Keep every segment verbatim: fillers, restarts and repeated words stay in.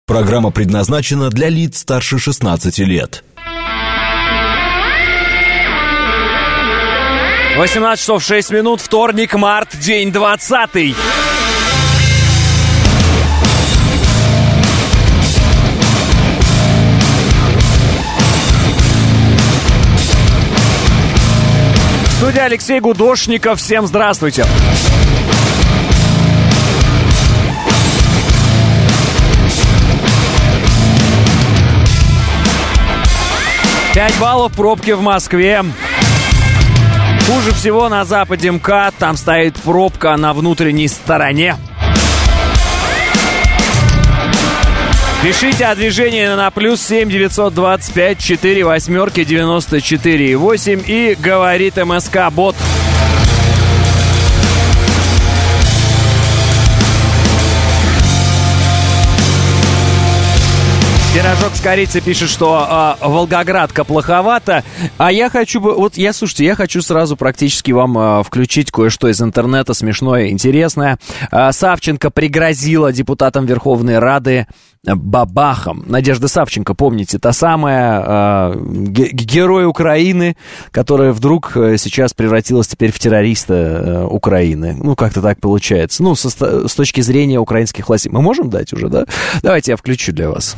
Программа предназначена для лиц старше шестнадцати лет. восемнадцать часов шесть минут, вторник, март, день двадцатый. Студия Алексей Гудошников. Всем здравствуйте. пять баллов пробки в Москве. Хуже всего на западе МКАД. Там стоит пробка на внутренней стороне. Пишите о движении на плюс семь девятьсот двадцать пять четыре восьмерки девяносто четыре восемь и говорит МСК-бот. Пирожок с корицей пишет, что э, Волгоградка плоховато. А я хочу бы... Вот я, слушайте, я хочу сразу практически вам э, включить кое-что из интернета смешное, интересное. Э, Савченко пригрозила депутатам Верховной Рады бабахом. Надежда Савченко, помните, та самая э, ге- герой Украины, которая вдруг э, сейчас превратилась теперь в террориста э, Украины. Ну, как-то так получается. Ну, со, с точки зрения украинских властей. Мы можем дать уже, да? Давайте я включу для вас.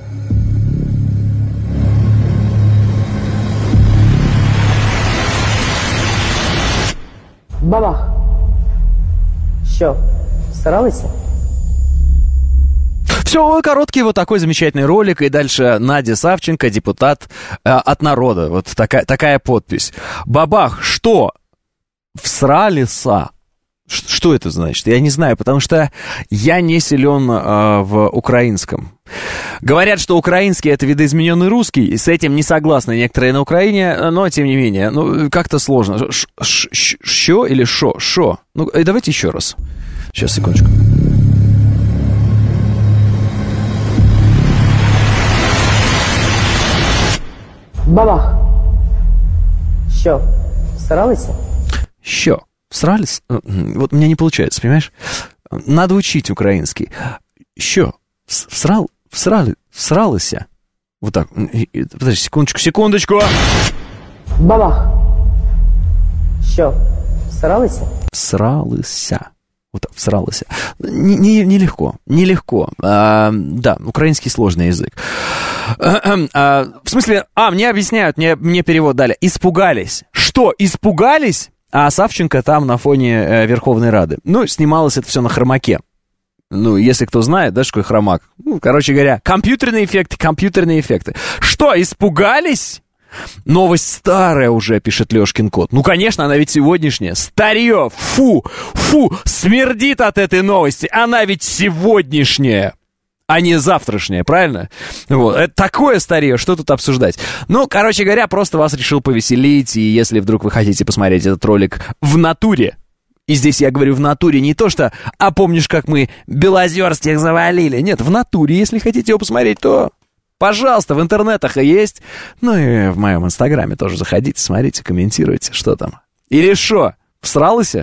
Бабах. Що, старалися? Все, короткий вот такой замечательный ролик. И дальше Надя Савченко, депутат э, от народа. Вот такая, такая подпись. Бабах, что? Всралися? Ш- что это значит? Я не знаю, потому что я не силен э, в украинском. Говорят, что украинский — это видоизмененный русский, и с этим не согласны некоторые на Украине, но тем не менее, ну, как-то сложно. Що или шо? Шо? Ну, давайте еще раз. Сейчас, секундочку. Бабах. Що, старалися? Що? Всрались? Вот у меня не получается, понимаешь? Надо учить украинский. Що? Всрал? Всрали? Всралися? Вот так. Подожди, секундочку, секундочку. Бабах. Що, старалися? Всралися. Вот так, всралися. Не, не, нелегко, нелегко. А, да, украинский сложный язык. А, а, в смысле, а, мне объясняют, мне, мне перевод дали. Испугались. Что, испугались? А Савченко там на фоне э, Верховной Рады. Ну, снималось это все на хромаке. Ну, если кто знает, да, что такое хромак. Ну, короче говоря, компьютерные эффекты, компьютерные эффекты. Что, испугались? Новость старая уже, пишет Лёшкин кот. Ну, конечно, она ведь сегодняшняя. Старье, фу, фу, смердит от этой новости. Она ведь сегодняшняя, а не завтрашняя, правильно? Вот, это такое старье, что тут обсуждать? Ну, короче говоря, просто вас решил повеселить. И если вдруг вы хотите посмотреть этот ролик в натуре, и здесь я говорю в натуре не то, что «а помнишь, как мы Белозерских завалили?» Нет, в натуре, если хотите его посмотреть, то, пожалуйста, в интернетах и есть. Ну и в моем инстаграме тоже заходите, смотрите, комментируйте, что там. Или что, всралося?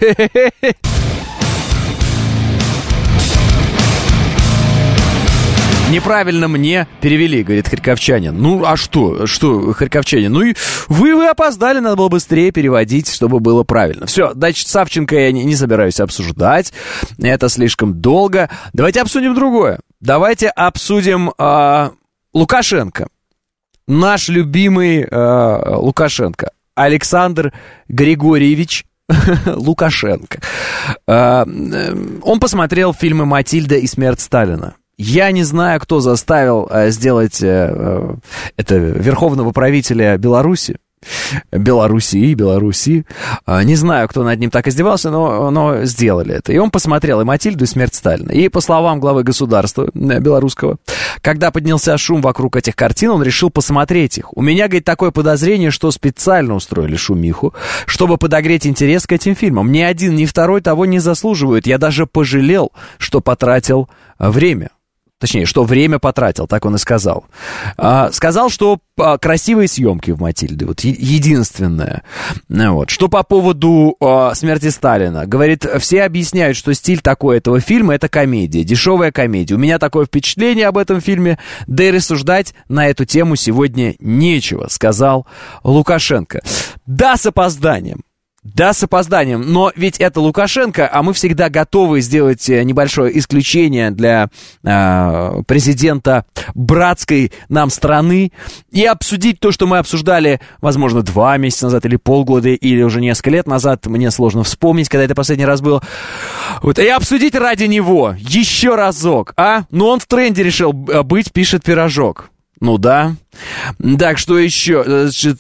Неправильно мне перевели, говорит харьковчанин. Ну, а что? Что, харьковчанин? Ну, и вы, вы опоздали, надо было быстрее переводить, чтобы было правильно. Все, значит, Савченко я не, не собираюсь обсуждать. Это слишком долго. Давайте обсудим другое. Давайте обсудим э, Лукашенко. Наш любимый э, Лукашенко. Александр Григорьевич Лукашенко. Э, э, он посмотрел фильмы «Матильда» и «Смерть Сталина». Я не знаю, кто заставил э, сделать э, это верховного правителя Беларуси. Белоруссии, Беларуси. Э, не знаю, кто над ним так издевался, но, но сделали это. И он посмотрел и «Матильду», и «Смерть Сталина». И по словам главы государства э, белорусского, когда поднялся шум вокруг этих картин, он решил посмотреть их. У меня, говорит, такое подозрение, что специально устроили шумиху, чтобы подогреть интерес к этим фильмам. Ни один, ни второй того не заслуживают. Я даже пожалел, что потратил время. точнее, что время потратил, так он и сказал. А, сказал, что а, красивые съемки в «Матильде», вот е- единственное. Вот. Что по поводу а, смерти Сталина. Говорит, все объясняют, что стиль такой этого фильма — это комедия, дешевая комедия. У меня такое впечатление об этом фильме, да и рассуждать на эту тему сегодня нечего, сказал Лукашенко. Да, с опозданием. Да, с опозданием, но ведь это Лукашенко, а мы всегда готовы сделать небольшое исключение для э, президента братской нам страны и обсудить то, что мы обсуждали, возможно, два месяца назад или полгода, или уже несколько лет назад, мне сложно вспомнить, когда это последний раз было, вот, и обсудить ради него еще разок, а? Ну, он в тренде решил быть, пишет Пирожок. Ну да. Так, что еще? Значит,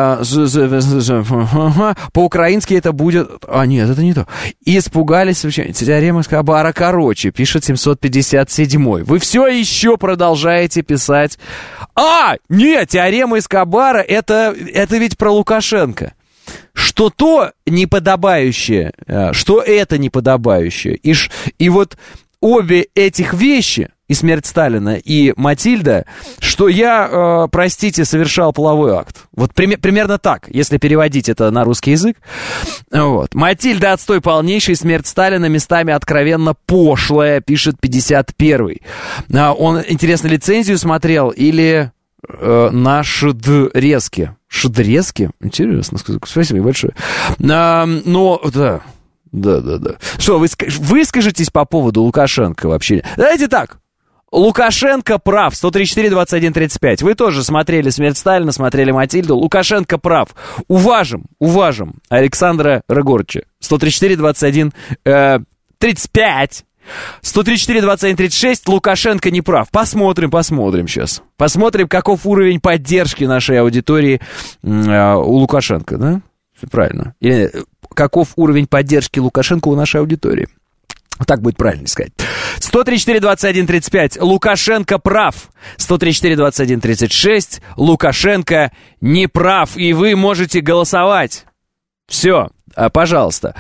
по-украински это будет... А, нет, это не то. Испугались... Теорема Эскобара короче, пишет семьсот пятьдесят седьмой. Вы все еще продолжаете писать... А, нет, теорема Эскобара, это, это ведь про Лукашенко. Что то неподобающее, что это неподобающее. И, и вот обе этих вещи... и смерть Сталина, и Матильда, что я, э, простите, совершал половой акт. Вот при, примерно так, если переводить это на русский язык. Вот. Матильда — отстой полнейший, смерть Сталина местами откровенно пошлая, пишет пятьдесят первый. А он, интересно, лицензию смотрел или э, на Шдрезке? Шдрезке? Интересно, спасибо большое. А, но, да... Да, да, да. Что, вы выскажетесь по поводу Лукашенко вообще? Давайте так. Лукашенко прав. сто тридцать четыре двадцать один тридцать пять. Вы тоже смотрели «Смерть Сталина», смотрели «Матильду». Лукашенко прав. Уважим, уважим Александра Рыгорыча. сто тридцать четыре двадцать один тридцать пять. сто тридцать четыре двадцать один тридцать шесть. Лукашенко не прав. Посмотрим, посмотрим сейчас. Посмотрим, каков уровень поддержки нашей аудитории э, у Лукашенко, да? Все правильно. Или... каков уровень поддержки Лукашенко у нашей аудитории. Так будет правильно сказать. сто тридцать четыре двадцать один тридцать пять. Лукашенко прав. сто тридцать четыре двадцать один тридцать шесть. Лукашенко не прав. И вы можете голосовать. Все, пожалуйста.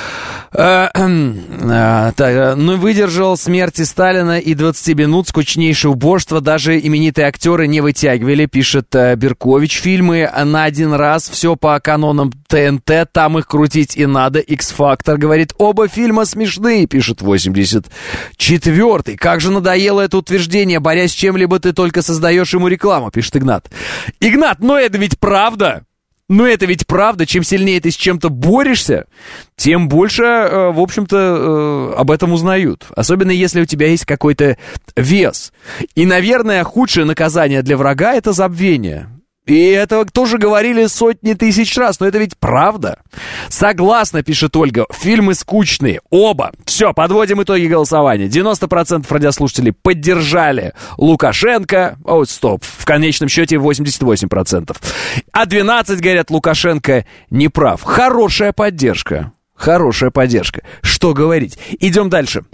Так, ну, выдержал смерти Сталина и двадцать минут скучнейшее убожство. Даже именитые актеры не вытягивали, пишет Беркович. Фильмы на один раз, все по канонам ТНТ, там их крутить и надо. X-Factor говорит, оба фильма смешные, пишет восемьдесят четвёртый. Как же надоело это утверждение, борясь с чем-либо ты только создаешь ему рекламу, пишет Игнат. Игнат, но это ведь правда. Но это ведь правда, чем сильнее ты с чем-то борешься, тем больше, э, в общем-то, э, об этом узнают. Особенно если у тебя есть какой-то вес. И, наверное, худшее наказание для врага — это забвение. И это тоже говорили сотни тысяч раз, но это ведь правда. Согласна, пишет Ольга, фильмы скучные, оба. Все, подводим итоги голосования. девяносто процентов радиослушателей поддержали Лукашенко. О, стоп, в конечном счете восемьдесят восемь процентов. А двенадцать говорят, Лукашенко не прав. Хорошая поддержка. Хорошая поддержка. Что говорить? Идем дальше.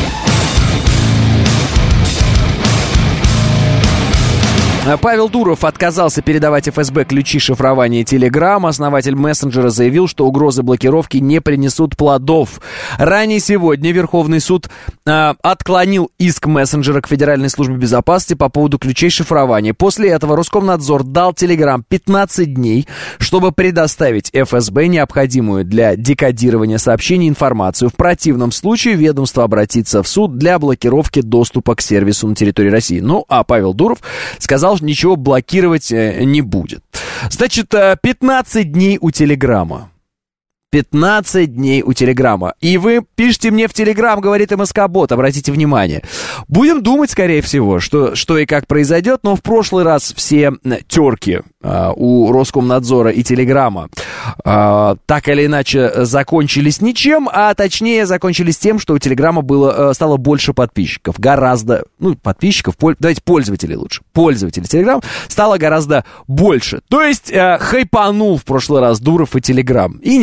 Павел Дуров отказался передавать эф эс бэ ключи шифрования Telegram. Основатель мессенджера заявил, что угрозы блокировки не принесут плодов. Ранее сегодня Верховный суд э, отклонил иск мессенджера к Федеральной службе безопасности по поводу ключей шифрования. После этого Роскомнадзор дал Telegram пятнадцать дней, чтобы предоставить эф эс бэ необходимую для декодирования сообщений информацию. В противном случае ведомство обратится в суд для блокировки доступа к сервису на территории России. Ну, а Павел Дуров сказал, ничего блокировать не будет. Значит, пятнадцать дней у Телеграма. пятнадцать дней у Телеграма. И вы пишите мне в Телеграм, говорит МСК-бот, обратите внимание. Будем думать, скорее всего, что, что и как произойдет, но в прошлый раз все терки а, у Роскомнадзора и Телеграма а, так или иначе закончились ничем, а точнее закончились тем, что у Телеграма было, стало больше подписчиков. Гораздо, ну, подписчиков, поль, давайте пользователей лучше. Пользователей Телеграм стало гораздо больше. То есть а, хайпанул в прошлый раз Дуров и Телеграм. И не закрыл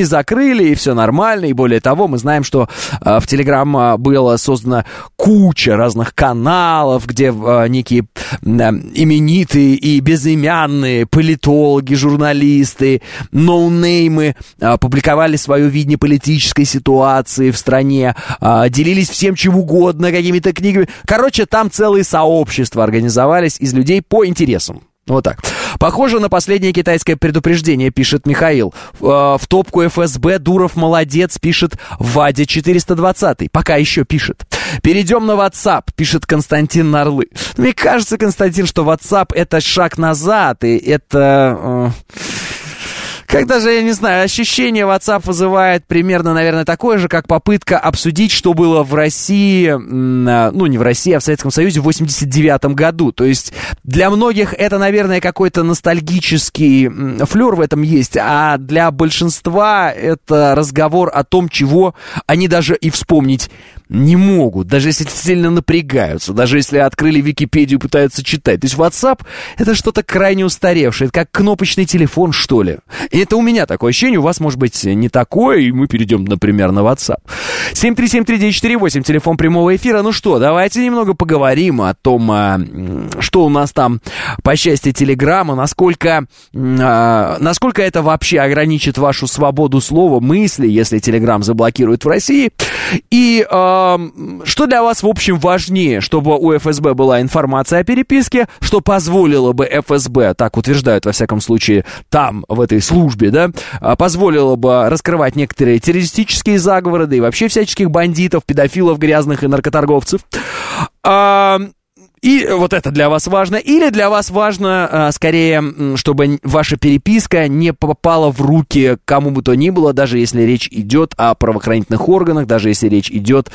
закрыли, и все нормально. И более того, мы знаем, что э, в Telegram было создано куча разных каналов, где э, некие э, именитые и безымянные политологи, журналисты, ноунеймы э, публиковали свое видение политической ситуации в стране, э, делились всем чем угодно, какими-то книгами. Короче, там целые сообщества организовались из людей по интересам. Вот так. Похоже на последнее китайское предупреждение, пишет Михаил. В топку эф эс бэ Дуров молодец, пишет Вадя четыреста двадцать. Пока еще пишет. Перейдем на WhatsApp, пишет Константин Нарлы. Мне кажется, Константин, что WhatsApp это шаг назад, и это... Как даже, я не знаю, ощущение WhatsApp вызывает примерно, наверное, такое же, как попытка обсудить, что было в России, ну, не в России, а в Советском Союзе в восемьдесят девятом году. То есть для многих это, наверное, какой-то ностальгический флер в этом есть, а для большинства это разговор о том, чего они даже и вспомнить не могут, даже если сильно напрягаются, даже если открыли Википедию и пытаются читать. То есть WhatsApp — это что-то крайне устаревшее, это как кнопочный телефон, что ли. И это у меня такое ощущение, у вас, может быть, не такое, и мы перейдем, например, на WhatsApp. семь три семь три девять четыре восемь, телефон прямого эфира. Ну что, давайте немного поговорим о том, что у нас там по части Телеграма, насколько, насколько это вообще ограничит вашу свободу слова, мысли, если Телеграм заблокируют в России. И что для вас, в общем, важнее, чтобы у эф эс бэ была информация о переписке, что позволило бы эф эс бэ, так утверждают, во всяком случае, там, в этой службе, да, позволило бы раскрывать некоторые террористические заговоры, да и вообще всяческих бандитов, педофилов грязных и наркоторговцев. И вот это для вас важно. Или для вас важно, скорее, чтобы ваша переписка не попала в руки кому бы то ни было, даже если речь идет о правоохранительных органах, даже если речь идет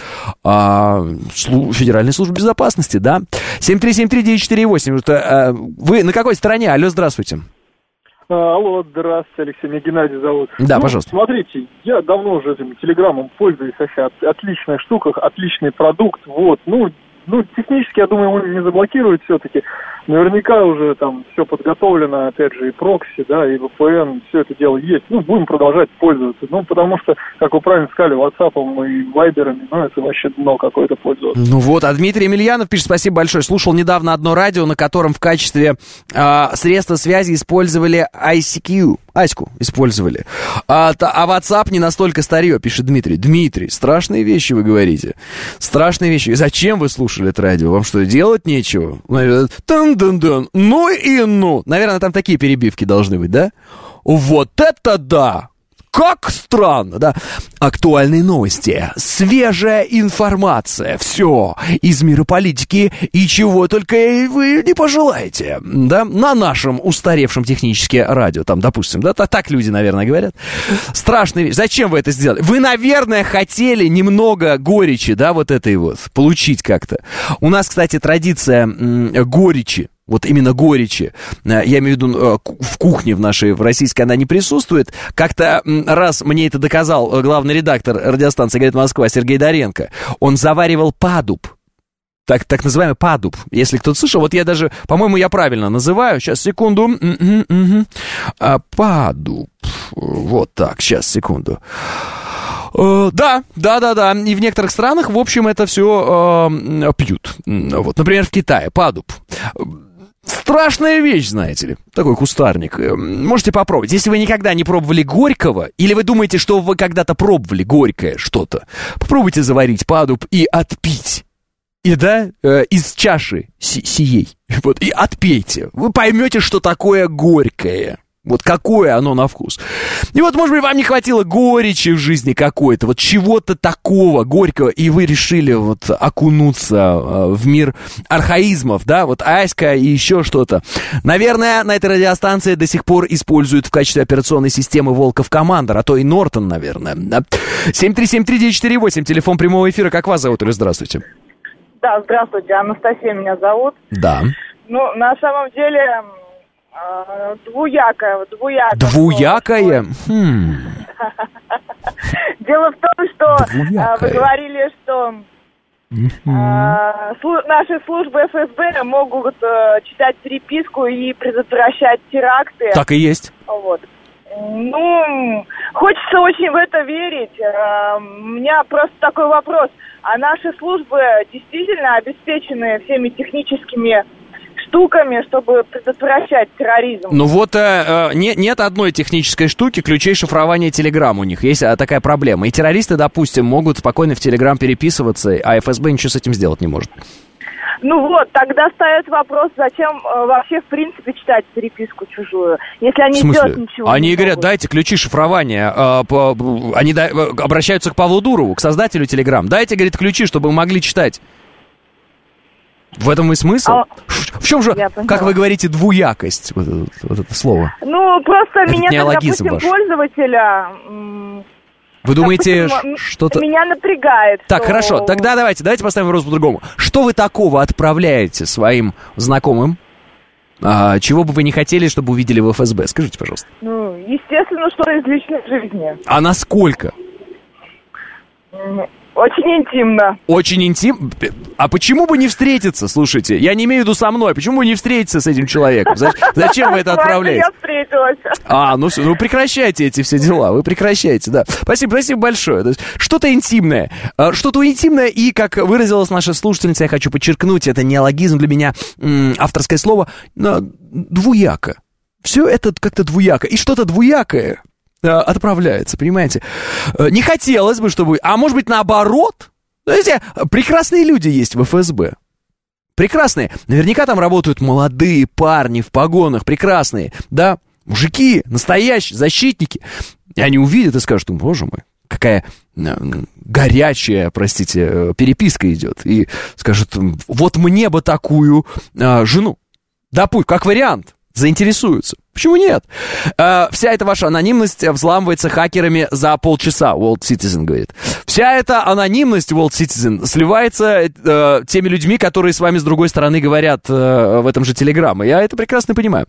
о Федеральной службе безопасности, да? семь три семь три девять четыре восемь. Вы на какой стороне? Алло, здравствуйте. Алло, здравствуйте, Алексей, меня Геннадий зовут. Да, ну, пожалуйста. Смотрите, я давно уже этим телеграммом пользуюсь, вообще отличная штука, отличный продукт, вот, ну, Ну, технически, я думаю, его не заблокируют все-таки. Наверняка уже там все подготовлено, опять же, и прокси, да, и ви пи эн, все это дело есть. Ну, будем продолжать пользоваться. Ну, потому что, как вы правильно сказали, WhatsApp и Viber'ами, ну, это вообще дно какое-то пользоваться. Ну вот, а Дмитрий Емельянов пишет, спасибо большое. Слушал недавно одно радио, на котором в качестве э, средства связи использовали ай си кью. Аську использовали. А, а WhatsApp не настолько старье, пишет Дмитрий. Дмитрий, страшные вещи вы говорите. Страшные вещи. Зачем вы слушали это радио? Вам что, делать нечего? Тан-дан-дан. Ну и ну. Наверное, там такие перебивки должны быть, да? Вот это да! Как странно, да? Актуальные новости, свежая информация, все из мира политики и чего только вы не пожелаете, да? На нашем устаревшем технически радио, там, допустим, да? Так люди, наверное, говорят. Страшная вещь. Зачем вы это сделали? Вы, наверное, хотели немного горечи, да, вот этой вот, получить как-то. У нас, кстати, традиция м- горечи. Вот именно горечи, я имею в виду в кухне в нашей, в российской, она не присутствует. Как-то раз мне это доказал главный редактор радиостанции «Говорит Москва» Сергей Доренко. Он заваривал падуб. Так, так называемый падуб. Если кто-то слышал, вот я даже, по-моему, я правильно называю. Сейчас, секунду. Угу, угу. А, падуб. Вот так, сейчас, секунду. Uh, да, да, да, да. И в некоторых странах, в общем, это все uh, пьют. Вот, например, в Китае падуб. Страшная вещь, знаете ли, такой кустарник. Можете попробовать. Если вы никогда не пробовали горького, или вы думаете, что вы когда-то пробовали горькое что-то, попробуйте заварить падуб и отпить. И да, э, из чаши си- сией. Вот, и отпейте. Вы поймете, что такое горькое. Вот какое оно на вкус. И вот, может быть, вам не хватило горечи в жизни какой-то, вот чего-то такого горького, и вы решили вот окунуться э, в мир архаизмов, да, вот Аська и еще что-то. Наверное, на этой радиостанции до сих пор используют в качестве операционной системы Волков Командер, а то и Нортон, наверное. Да? семь три семь три девять четыре восемь, телефон прямого эфира. Как вас зовут, или здравствуйте? Да, здравствуйте, Анастасия меня зовут. Да. Ну, на самом деле... Двуякое, двуякое. Двуякое? Хм. Дело в том, что Двуякое. Вы говорили, что uh-huh. наши службы эф эс бэ могут читать переписку и предотвращать теракты. Так и есть. Вот. Ну, хочется очень в это верить. А, У меня просто такой вопрос. А наши службы действительно обеспечены всеми техническими штуками, чтобы предотвращать терроризм? Ну вот э, э, не, нет одной технической штуки, ключей шифрования Telegram у них. Есть а, такая проблема. И террористы, допустим, могут спокойно в Telegram переписываться, а эф эс бэ ничего с этим сделать не может. Ну вот, тогда встает вопрос, зачем э, вообще в принципе читать переписку чужую, если они В смысле? сделать ничего Они не говорят, могут. дайте ключи шифрования. Э, по, они да, обращаются к Павлу Дурову, к создателю Telegram. Дайте, говорит, ключи, чтобы мы могли читать. В этом и смысл? А, В чем же, я поняла. как вы говорите, двуякость? Вот это, вот это слово. Ну, просто Это меня, как, неологизм допустим, ваш. пользователя... м, Вы думаете, допустим, м, что-то... Меня напрягает, Так, что- хорошо, тогда давайте, давайте поставим вопрос по-другому. Что вы такого отправляете своим знакомым, а, чего бы вы не хотели, чтобы увидели в эф эс бэ? Скажите, пожалуйста. Ну, естественно, что из личной жизни. А насколько? М, Очень интимно. Очень интим. А почему бы не встретиться? Слушайте, я не имею в виду со мной. Почему бы не встретиться с этим человеком? За- Зачем вы это С вами отправляете? я встретилась. А, ну все, ну прекращайте эти все дела, вы прекращайте, да. Спасибо, спасибо большое. То есть что-то интимное, а, что-то интимное, и, как выразилась наша слушательница, я хочу подчеркнуть, это неологизм для меня, м, авторское слово, но двуяко. Все это как-то двуяко, и что-то двуякое а, отправляется, понимаете? А, не хотелось бы, чтобы... А может быть, наоборот? Знаете, прекрасные люди есть в эф эс бэ. Прекрасные. Наверняка там работают молодые парни в погонах, прекрасные, да? Мужики, настоящие, защитники. И они увидят и скажут, боже мой, какая э, горячая, простите, э, переписка идет. И скажут, вот мне бы такую э, жену. Да пусть, как вариант, заинтересуются. Почему нет? Э, вся эта ваша анонимность взламывается хакерами за полчаса, World Citizen говорит. Вся эта анонимность, World Citizen, сливается э, теми людьми, которые с вами с другой стороны говорят э, в этом же Telegram. Я это прекрасно понимаю.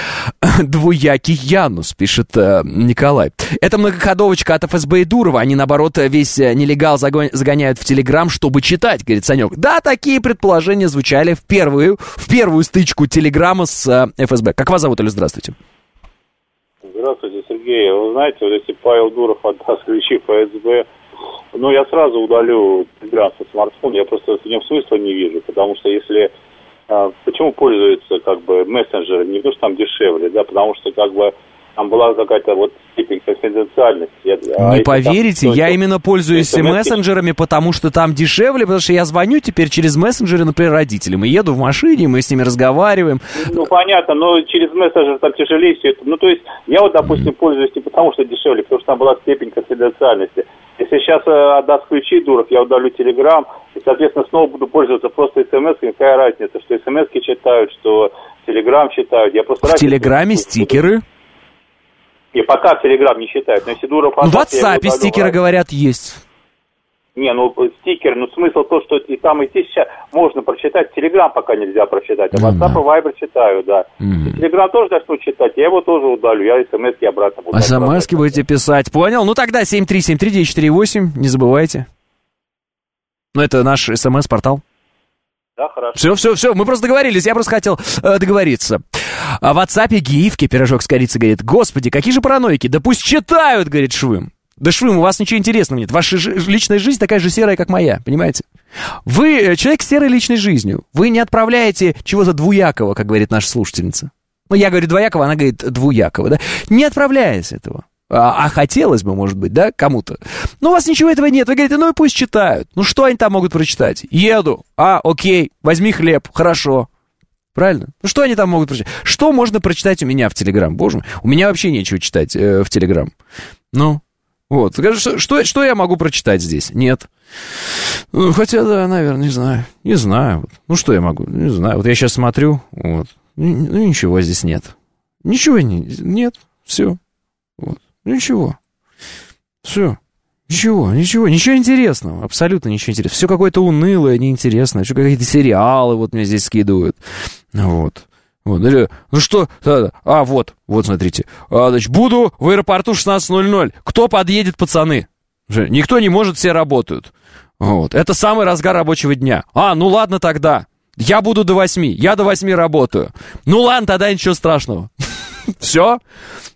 Двуякий Янус, пишет э, Николай. Это многоходовочка от эф эс бэ и Дурова. Они, наоборот, весь нелегал загон- загоняют в Telegram, чтобы читать, говорит Санек. Да, такие предположения звучали в первую, в первую стычку Телеграма с э, эф эс бэ. Как вас зовут, или здравствуйте? Здравствуйте, Сергей. Вы знаете, вот если Павел Дуров отдаст ключи эф эс бэ, ну, я сразу удалю Telegram со смартфона, я просто в нем смысла не вижу, потому что если... А, почему пользуются, как бы, мессенджеры? Не потому что там дешевле, да, потому что, как бы, там была какая-то вот степень конфиденциальности. А Не если поверите, там, я то, именно пользуюсь смс-ки- мессенджерами, потому что там дешевле, потому что я звоню теперь через мессенджеры, например, родителям, и еду в машине, мы с ними разговариваем. Ну, понятно, но через мессенджер там тяжелее все это. Ну, то есть, я вот, допустим, пользуюсь не потому, что дешевле, потому что там была степень конфиденциальности. Если сейчас э, отдаст ключи Дуров, я удалю Telegram, и, соответственно, снова буду пользоваться просто смс-ками. Какая разница, что смс-ки читают, что Telegram читают. Я просто В Телеграме стикеры. И пока Telegram не считает. Но если Дуров Ну, в отдаст, я его WhatsApp удалю. стикеры, говорят, есть. Не, ну, стикер, ну, смысл то, что и там, и здесь сейчас можно прочитать. Telegram пока нельзя прочитать, а WhatsApp и Viber читаю, да. Мгм. Telegram тоже начну читать, я его тоже удалю, я смс-ки обратно буду. СМСки будете писать. Понял? Ну тогда семь три семь три девять четыре восемь, не забывайте. Ну, это наш СМС-портал. Да, хорошо. Все, все, все, мы просто договорились, я просто хотел э, договориться. А в WhatsApp гифки, пирожок с корицей, говорит, господи, какие же параноики, да пусть читают, говорит Швым. Да, Швым, у вас ничего интересного нет, ваша жи- личная жизнь такая же серая, как моя, понимаете? Вы э, человек с серой личной жизнью, вы не отправляете чего-то двуякого, как говорит наша слушательница. Ну, я говорю двоякого, она говорит двуякого, да? Не отправляйте этого. А, а хотелось бы, может быть, да, кому-то. Но у вас ничего этого нет. Вы говорите, ну и пусть читают. Ну что они там могут прочитать? Еду. А, окей, возьми хлеб. Хорошо. Правильно? Ну что они там могут прочитать? Что можно прочитать у меня в Телеграм? Боже мой, у меня вообще нечего читать э, в Телеграм. Ну, вот. Скажи, что, что, что я могу прочитать здесь? Нет. Ну, хотя, да, наверное, не знаю. Не знаю. Вот. Ну, что я могу? Не знаю. Вот я сейчас смотрю, вот. Ну, ничего здесь нет. Ничего не, нет. Все. Вот. Ничего. Все. Ничего, ничего, ничего интересного. Абсолютно ничего интересного. Все какое-то унылое, неинтересное. Все какие-то сериалы вот мне здесь скидывают. Вот. Вот. Ну что? А, вот. Вот, смотрите. А, значит, буду в аэропорту шестнадцать ноль ноль. Кто подъедет, пацаны? Никто не может, все работают. Вот. Это самый разгар рабочего дня. А, ну ладно тогда. Я буду до восьми. Я до восьми работаю. Ну ладно, тогда ничего страшного. Все.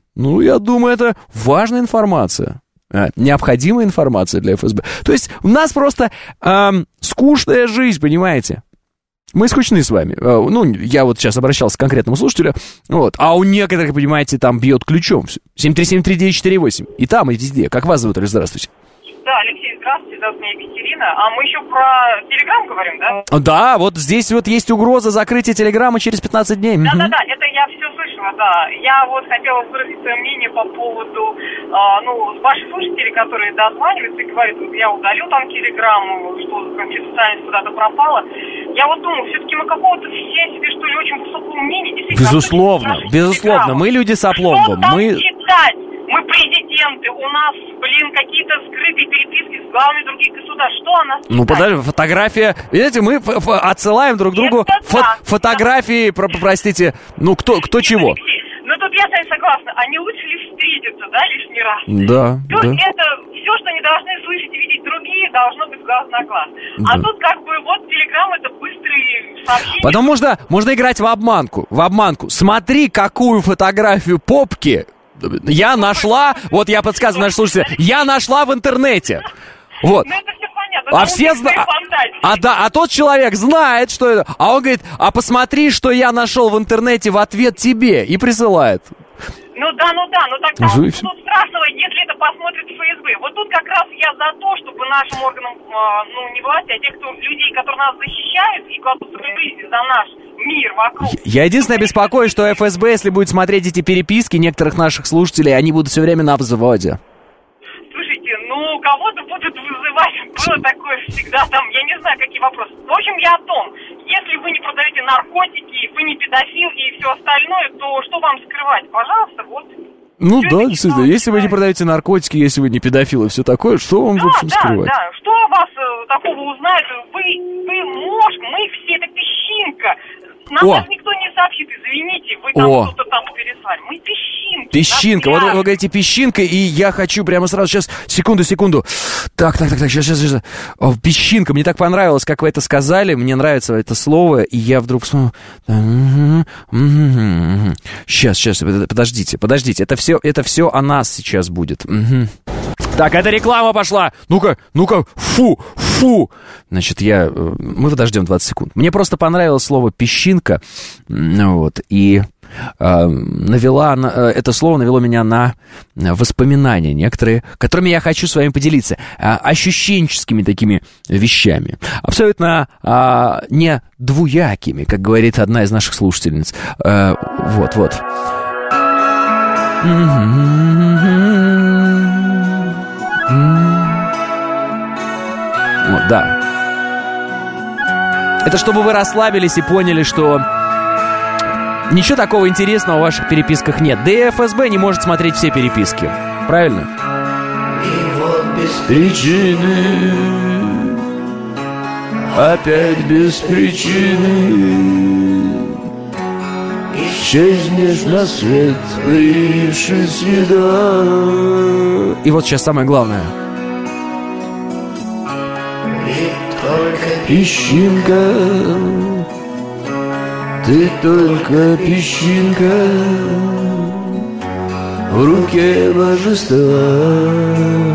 Ну, я думаю, это важная информация. Необходимая информация для эф эс бэ. То есть у нас просто эм, скучная жизнь, понимаете? Мы скучны с вами. Э, ну, я вот сейчас обращался к конкретному слушателю. Вот. А у некоторых, понимаете, там бьет ключом. семь три семь три девять четыре восемь. И там, и везде. Как вас зовут, Алексей? Здравствуйте. Да, Алексей, здравствуйте, зовут меня Екатерина. А мы еще про Телеграм говорим, да? Да, вот здесь вот есть угроза закрытия Телеграма через пятнадцать дней. Да-да-да, это я все слышала, да. Я вот хотела выразить свое мнение по поводу, а, ну, ваших слушателей, которые дозваниваются и говорят, вот я удалил там Телеграм, что конфиденциальность куда-то пропала. Я вот думаю, все-таки мы какого-то все себе, что ли, очень высокого мнения. Безусловно, безусловно, мы люди с опломбом. Что там мы... читать? Мы президенты, у нас, блин, какие-то скрытые переписки с главами других государств. Что о нас читать? Ну, подожди, фотография... Видите, мы ф- ф- отсылаем друг другу фо- да, фотографии, про- простите, ну, кто, кто чего. Ну, тут я с вами согласна. Они лучше лишь встретятся, да, лишний раз. Да, То да. есть это все, что не должны слышать и видеть другие, должно быть глаз на глаз. А Да. тут как бы вот Телеграм — это быстрые сообщения. Потом можно, можно играть в обманку, в обманку. Смотри, какую фотографию попки я нашла, вот я подсказываю нашим слушателям, я нашла в интернете. Вот. Ну, это все понятно. А потому все что знают. это фантазия. А, да, а тот человек знает, что это. А он говорит, а посмотри, что я нашел в интернете в ответ тебе. И присылает. Ну да, ну да, ну тогда Ну, вот тут страшного, если это посмотрит эф эс бэ. Вот тут как раз я за то, чтобы нашим органам, э, ну не власти, а тех, кто, людей, которые нас защищают и кладут свою жизнь за наш мир вокруг. Я единственное беспокоюсь, что эф эс бэ, если будет смотреть эти переписки некоторых наших слушателей, они будут все время на взводе. Слушайте, ну кого-то будут вызывать. Было такое всегда там, я не знаю, какие вопросы. В общем, я о том, если вы не продаете наркотики, вы не педофил и все остальное, то что вам скрывать? Пожалуйста, вот. Ну Всё да, это действительно, читала, если вы не читаю. продаете наркотики, если вы не педофил и все такое, что вам, Да, в общем, да, скрывать? да. Что о вас э, такого узнает? Вы, вы мошка, мы все, это песчинка. Нам О. даже никто не сообщит, извините, вы там О. что-то там переслали. Мы песчинки. Песчинка, нас вот вы пляж. говорите песчинка, и я хочу прямо сразу сейчас, секунду, секунду. Так, так, так, так, сейчас, сейчас, сейчас. О, песчинка, мне так понравилось, как вы это сказали, мне нравится это слово, и я вдруг вспомнил. Сейчас, сейчас, подождите, подождите, это все, это все о нас сейчас будет. Угу. Так, это реклама пошла. Ну-ка, ну-ка, фу, фу. Значит, я... Мы подождем двадцать секунд. Мне просто понравилось слово «песчинка». Вот, и... навела, это слово навело меня на воспоминания некоторые, которыми я хочу с вами поделиться, ощущенческими такими вещами, абсолютно а, не двуякими, как говорит одна из наших слушательниц. А, вот, вот. Вот, да. Это чтобы вы расслабились и поняли, что ничего такого интересного в ваших переписках нет. Да и эф эс бэ не может смотреть все переписки. Правильно? И вот без причины, опять без причины, исчезнешь на свет, появившись едва. И вот сейчас самое главное. И только песчинка, ты только песчинка в руке божества.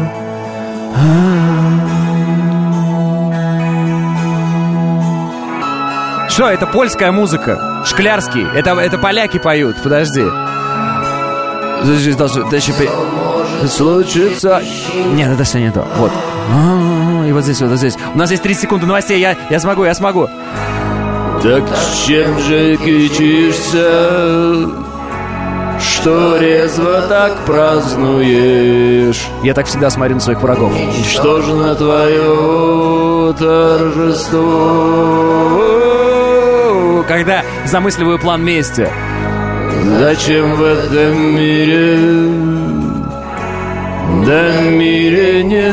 Что, это польская музыка? Шклярский. Это, это поляки поют. Подожди. Здесь должно... Случится. Нет, это все не то. Вот. И вот здесь, вот здесь. У нас есть тридцать секунд новостей. Я, я смогу, я смогу. Так с чем же кичишься, что резво так празднуешь? Я так всегда смотрю на своих врагов. Что же на твое торжество? Когда замысливаю план мести. Зачем в этом мире, да мире не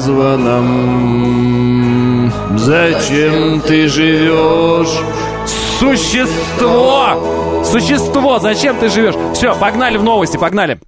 названном, зачем ты живешь? Существо! Существо! Зачем ты живешь? Все, погнали в новости, погнали.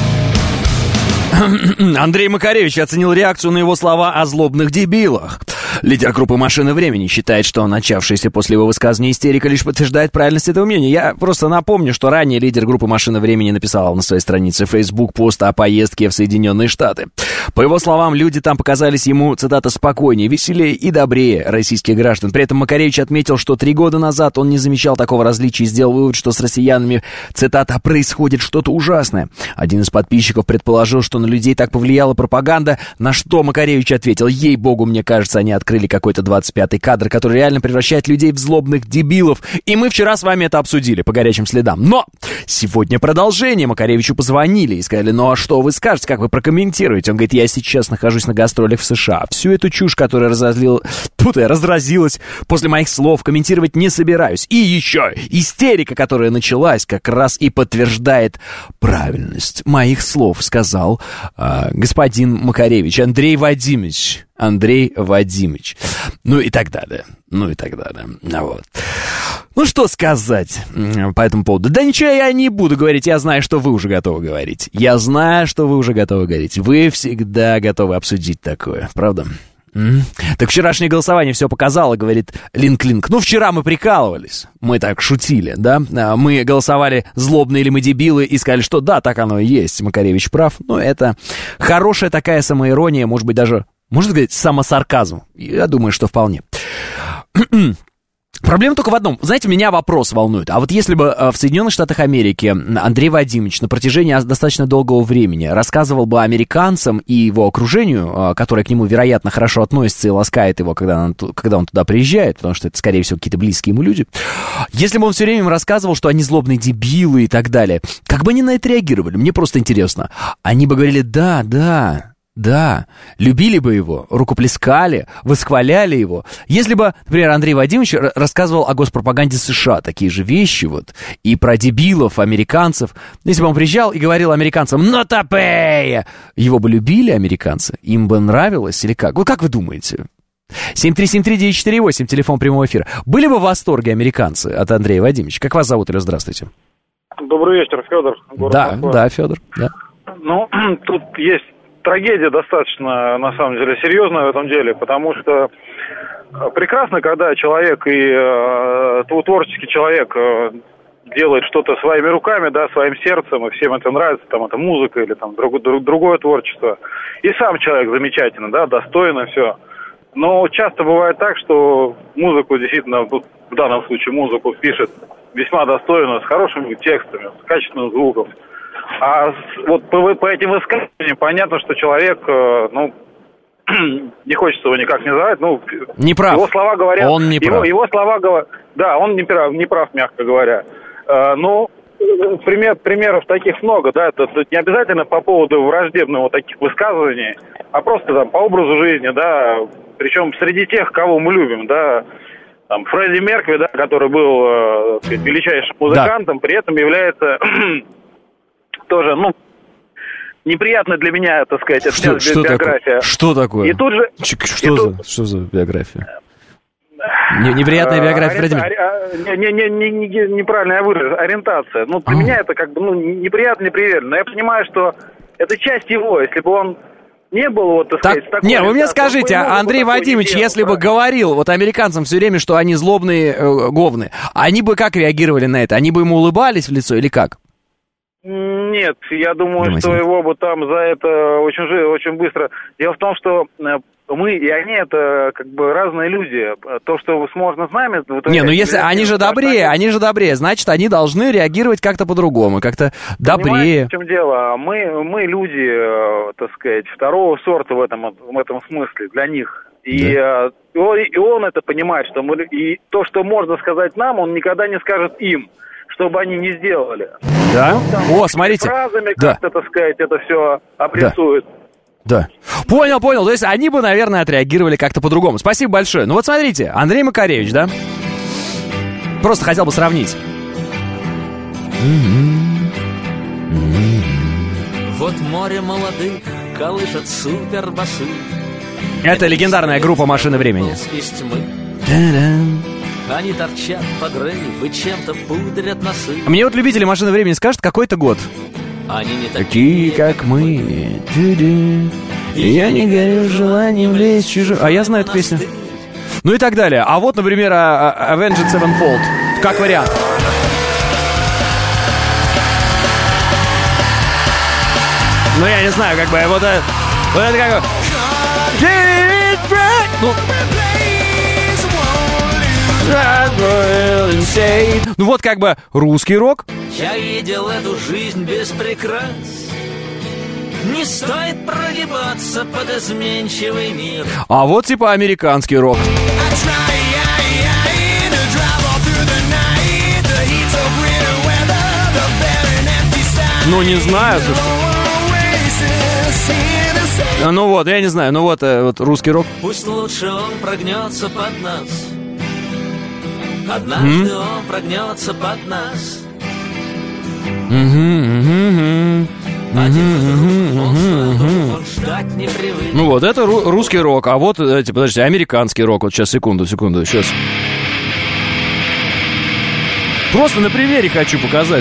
Андрей Макаревич оценил реакцию на его слова о злобных дебилах. Лидер группы «Машина времени» считает, что начавшаяся после его высказывания истерика лишь подтверждает правильность этого мнения. Я просто напомню, что ранее лидер группы «Машина времени» написал на своей странице Facebook пост о поездке в Соединенные Штаты. По его словам, люди там показались ему, цитата, «спокойнее, веселее и добрее российских граждан». При этом Макаревич отметил, что три года назад он не замечал такого различия и сделал вывод, что с россиянами, цитата, «происходит что-то ужасное». Один из подписчиков предположил, что на людей так повлияла пропаганда, на что Макаревич ответил: «Ей-богу, мне кажется, они открыли какой-то двадцать пятый кадр, который реально превращает людей в злобных дебилов. И мы вчера с вами это обсудили по горячим следам. Но сегодня продолжение. Макаревичу позвонили и сказали: ну а что вы скажете, как вы прокомментируете?» Он говорит: я сейчас нахожусь на гастролях в США. Всю эту чушь, которая разозлил... Тут я разразилась после моих слов, комментировать не собираюсь. И еще истерика, которая началась, как раз и подтверждает правильность моих слов, сказал э, господин Макаревич, Андрей Вадимович. Андрей Вадимович. Ну и так далее. Ну и так далее. Вот. Ну что сказать по этому поводу? Да ничего я не буду говорить. Я знаю, что вы уже готовы говорить. Я знаю, что вы уже готовы говорить. Вы всегда готовы обсудить такое. Правда? Mm-hmm. Так вчерашнее голосование все показало, говорит Линк-Линк. Ну, вчера мы прикалывались. Мы так шутили, да? Мы голосовали, злобные или мы дебилы, и сказали, что да, так оно и есть. Макаревич прав. Но это хорошая такая самоирония, может быть, даже... Можно сказать, самосарказм? Я думаю, что вполне. Проблема только в одном. Знаете, меня вопрос волнует. А вот если бы в Соединенных Штатах Америки Андрей Вадимович на протяжении достаточно долгого времени рассказывал бы американцам и его окружению, которое к нему, вероятно, хорошо относится и ласкает его, когда он, когда он туда приезжает, потому что это, скорее всего, какие-то близкие ему люди, если бы он все время им рассказывал, что они злобные дебилы и так далее, как бы они на это реагировали? Мне просто интересно. Они бы говорили: да, да... Да, любили бы его, рукоплескали, восхваляли его. Если бы, например, Андрей Вадимович рассказывал о госпропаганде США, такие же вещи вот, и про дебилов, американцев. Если бы он приезжал и говорил американцам: «Ну топее!», его бы любили американцы? Им бы нравилось или как? Вот как вы думаете? семь три семь три девять четыре восемь, телефон прямого эфира. Были бы в восторге американцы от Андрея Вадимовича? Как вас зовут? Алло, здравствуйте. Добрый вечер, Федор. Да, Москва. Да, Федор, да. Ну, тут есть трагедия достаточно, на самом деле, серьезная в этом деле, потому что прекрасно, когда человек и э, творческий человек э, делает что-то своими руками, да, своим сердцем, и всем это нравится, там, это музыка или там друг, друг, другое творчество. И сам человек замечательно, да, достойно все. Но часто бывает так, что музыку действительно, в данном случае музыку пишет весьма достойно, с хорошими текстами, с качественным звуком. А вот по, по этим высказываниям понятно, что человек, ну, не хочется его никак не называть, ну, не прав. Его слова говорят... Он не его, прав. Его слова говорят... Да, он не прав, не прав, мягко говоря. А, ну, пример, примеров таких много, да, это, это не обязательно по поводу враждебного таких высказываний, а просто там по образу жизни, да, причем среди тех, кого мы любим, да, там, Фредди Меркьюри, да, который был, так сказать, величайшим музыкантом, да. При этом является... тоже, ну, неприятно для меня, так сказать, это что, что биография. Такое? Что такое? И тут же... Ч- что, и за, тут... что за биография? Не, неприятная биография Фредди Меркьюри. Не, не, не, не, неправильно я выразил. Ориентация. Ну, для а. меня это как бы, ну, неприятно, неприятно. Но я понимаю, что это часть его. Если бы он не был, вот, так, так сказать... Такой, не, вы мне скажите, Андрей Вадимович, делал, если правильно. бы говорил вот американцам все время, что они злобные э, говны, они бы как реагировали на это? Они бы ему улыбались в лицо или как? Нет, я думаю, Думаете? что его бы там за это очень, очень быстро... Дело в том, что мы и они это как бы разные люди. То, что можно с нами... Не, ну если они же добрее, они же добрее, значит, они должны реагировать как-то по-другому, как-то добрее. Понимаете, в чем дело? Мы, мы люди, так сказать, второго сорта в этом, в этом смысле для них. И, да. и, он, и он это понимает, что мы... И то, что можно сказать нам, он никогда не скажет им, чтобы они не сделали. Да? Ну, там, О, смотрите. Фразами да. как-то, так сказать, это все обрисует. Да. да. Понял, понял. То есть они бы, наверное, отреагировали как-то по-другому. Спасибо большое. Ну вот смотрите, Андрей Макаревич, да? Просто хотел бы сравнить. Вот море молодых колышет супербасы. Это легендарная группа «Машина времени». Они торчат по дрейф и чем-то пудрят носы. Мне вот любители «Машины времени» скажут какой-то год. Они не такие, как мы. И я не горю желанием влезть в чужой... А я знаю эту песню. Ну и так далее. А вот, например, Avenged Sevenfold, как вариант. Ну, я не знаю, как бы, вот это, вот это как... Ну... ну, вот как бы русский рок. Я видел эту жизнь без прикрас. Не стоит прогибаться под изменчивый мир. А вот типа американский рок. Ну, не знаю, слушай. Ну вот, я не знаю, ну вот, э, вот русский рок. Пусть лучше он прогнется под нас. Однажды mm-hmm. он прогнется под нас. Mm-hmm, mm-hmm, mm-hmm, mm-hmm. Ну вот, это ру- русский рок, а вот, эти, подождите, американский рок. Вот сейчас, секунду, секунду, сейчас. Просто на примере хочу показать.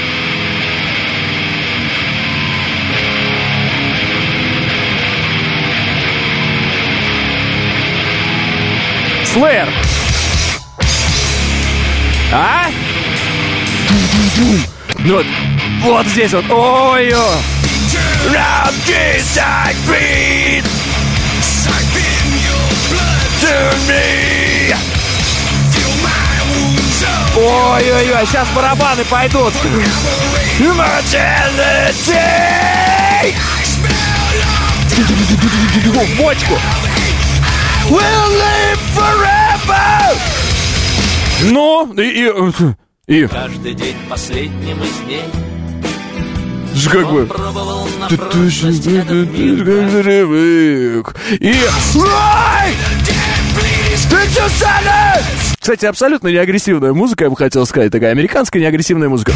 Slayer. А? Ну вот, вот здесь вот. Ой-ой. Ой-ой-ой, сейчас барабаны пойдут. В бочку. We'll live forever. Ну, и, и, и... Каждый день последним из дней. Как бы... И... Кстати, абсолютно неагрессивная музыка, я бы хотел сказать. Такая американская неагрессивная музыка.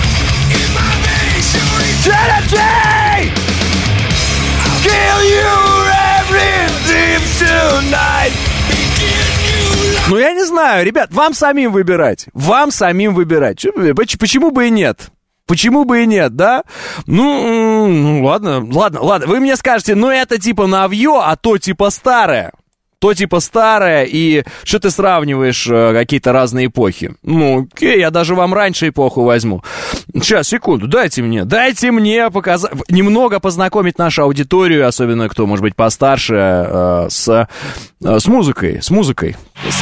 Ну, я не знаю, ребят, вам самим выбирать. Вам самим выбирать. Почему бы и нет? Почему бы и нет, да? Ну, ну, ладно, ладно, ладно. Вы мне скажете, ну, это типа новье, а то типа старое. То типа старое, и что ты сравниваешь э, какие-то разные эпохи? Ну, окей, я даже вам раньше эпоху возьму. Сейчас, секунду, дайте мне, дайте мне показать, немного познакомить нашу аудиторию, особенно кто, может быть, постарше, э, с, э, с музыкой, с музыкой.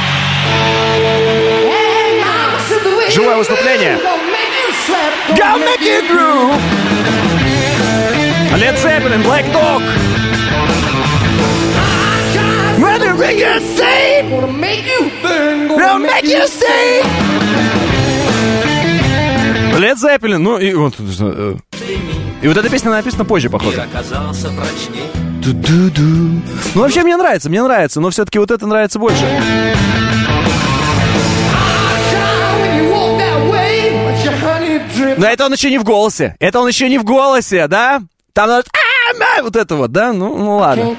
Живое выступление. Go make it groove. Led Zeppelin, Black Dog. Gonna make you sing. Gonna make you burn. Gonna make you sing. Led Zeppelin, ну и вот, и вот эта песня написана позже, походу. Ду-ду-ду. Ну вообще мне нравится, мне нравится, но все-таки вот это нравится больше. Но это он еще не в голосе. Это он еще не в голосе, да? Там надо... Вот это вот, да? Ну, ну ладно.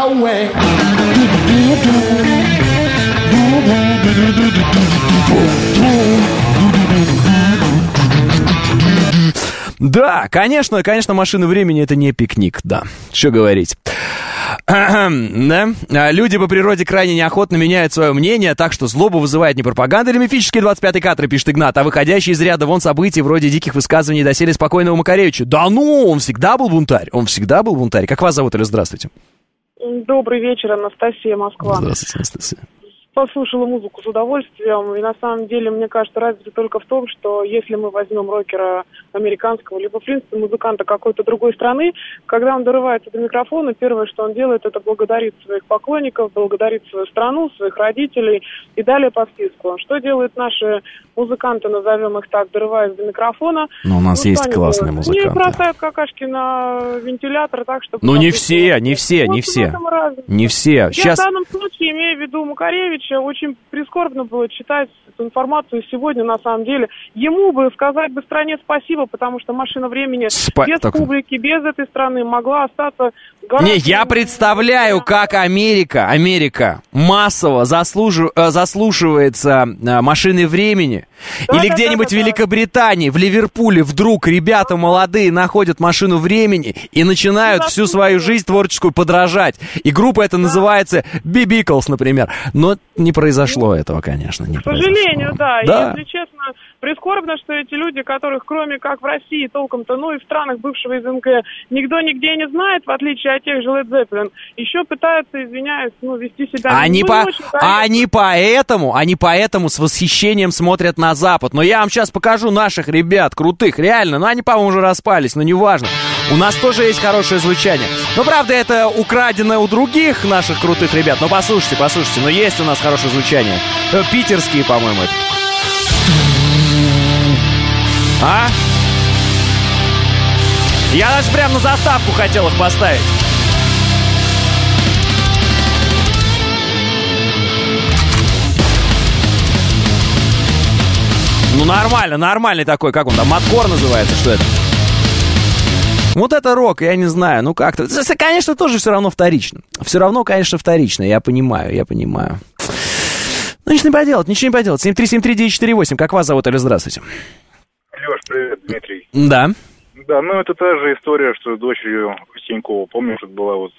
Да, конечно, конечно, машина времени — это не пикник, да. Что говорить. Да? Люди по природе крайне неохотно меняют свое мнение, так что злобу вызывает не пропаганда или мифические двадцать пятый кадры, пишет Игнат, а выходящие из ряда вон событий вроде диких высказываний доселе спокойного Макаревича. Да ну, он всегда был бунтарь, он всегда был бунтарь. Как вас зовут, или здравствуйте? Добрый вечер, Анастасия, Москва. Здравствуйте, Анастасия. Послушала музыку с удовольствием, и на самом деле, мне кажется, разница только в том, что если мы возьмем рокера американского, либо, в принципе, музыканта какой-то другой страны, когда он дорывается до микрофона, первое, что он делает, это благодарит своих поклонников, благодарит свою страну, своих родителей и далее по списку. Что делают наши музыканты, назовем их так, дорываясь до микрофона? Ну, у нас ну, есть классные делают? музыканты. Они бросают какашки на вентилятор так, чтобы... Ну, не все, не все, не все. Не все. Я Сейчас... в данном случае имею в виду Макаревича. Очень прискорбно было читать эту информацию сегодня, на самом деле. Ему бы сказать бы стране спасибо, потому что машина времени Спа- без так... публики, без этой страны могла остаться Не, я представляю, как Америка, Америка массово заслужив, заслушивается «Машиной времени». Да, или да, где-нибудь да, да, в Великобритании, в Ливерпуле вдруг ребята молодые находят «Машину времени» и начинают всю свою жизнь творческую подражать. И группа эта называется Би Биклз, например. Но не произошло этого, конечно. Не К сожалению, да. да. И, если честно, прискорбно, что эти люди, которых кроме как в России толком-то, ну и в странах бывшего СНГ, никто нигде не знает, в отличие от тех же Led Zeppelin, еще пытаются, извиняюсь, ну, вести себя... Они, ну, по... очень, они поэтому, они поэтому с восхищением смотрят на Запад. Но я вам сейчас покажу наших ребят, крутых, реально. Ну, они, по-моему, уже распались, но неважно. У нас тоже есть хорошее звучание. Но, правда, это украдено у других наших крутых ребят. Но послушайте, послушайте, но есть у нас хорошее звучание. Питерские, по-моему, это. А? Я даже прям на заставку хотел их поставить. Ну, нормально, нормальный такой, как он там, маткор называется, что это? Вот это рок, я не знаю, ну как-то. Это, конечно, тоже все равно вторично. Все равно, конечно, вторично, я понимаю, я понимаю. Ну, ничего не поделать, ничего не поделать. семь три семь три девять четыре восемь, как вас зовут, Алло, здравствуйте. Леш, привет, Дмитрий. Да. Да, ну это та же история, что с дочерью Тинькова, помнишь, это была вот...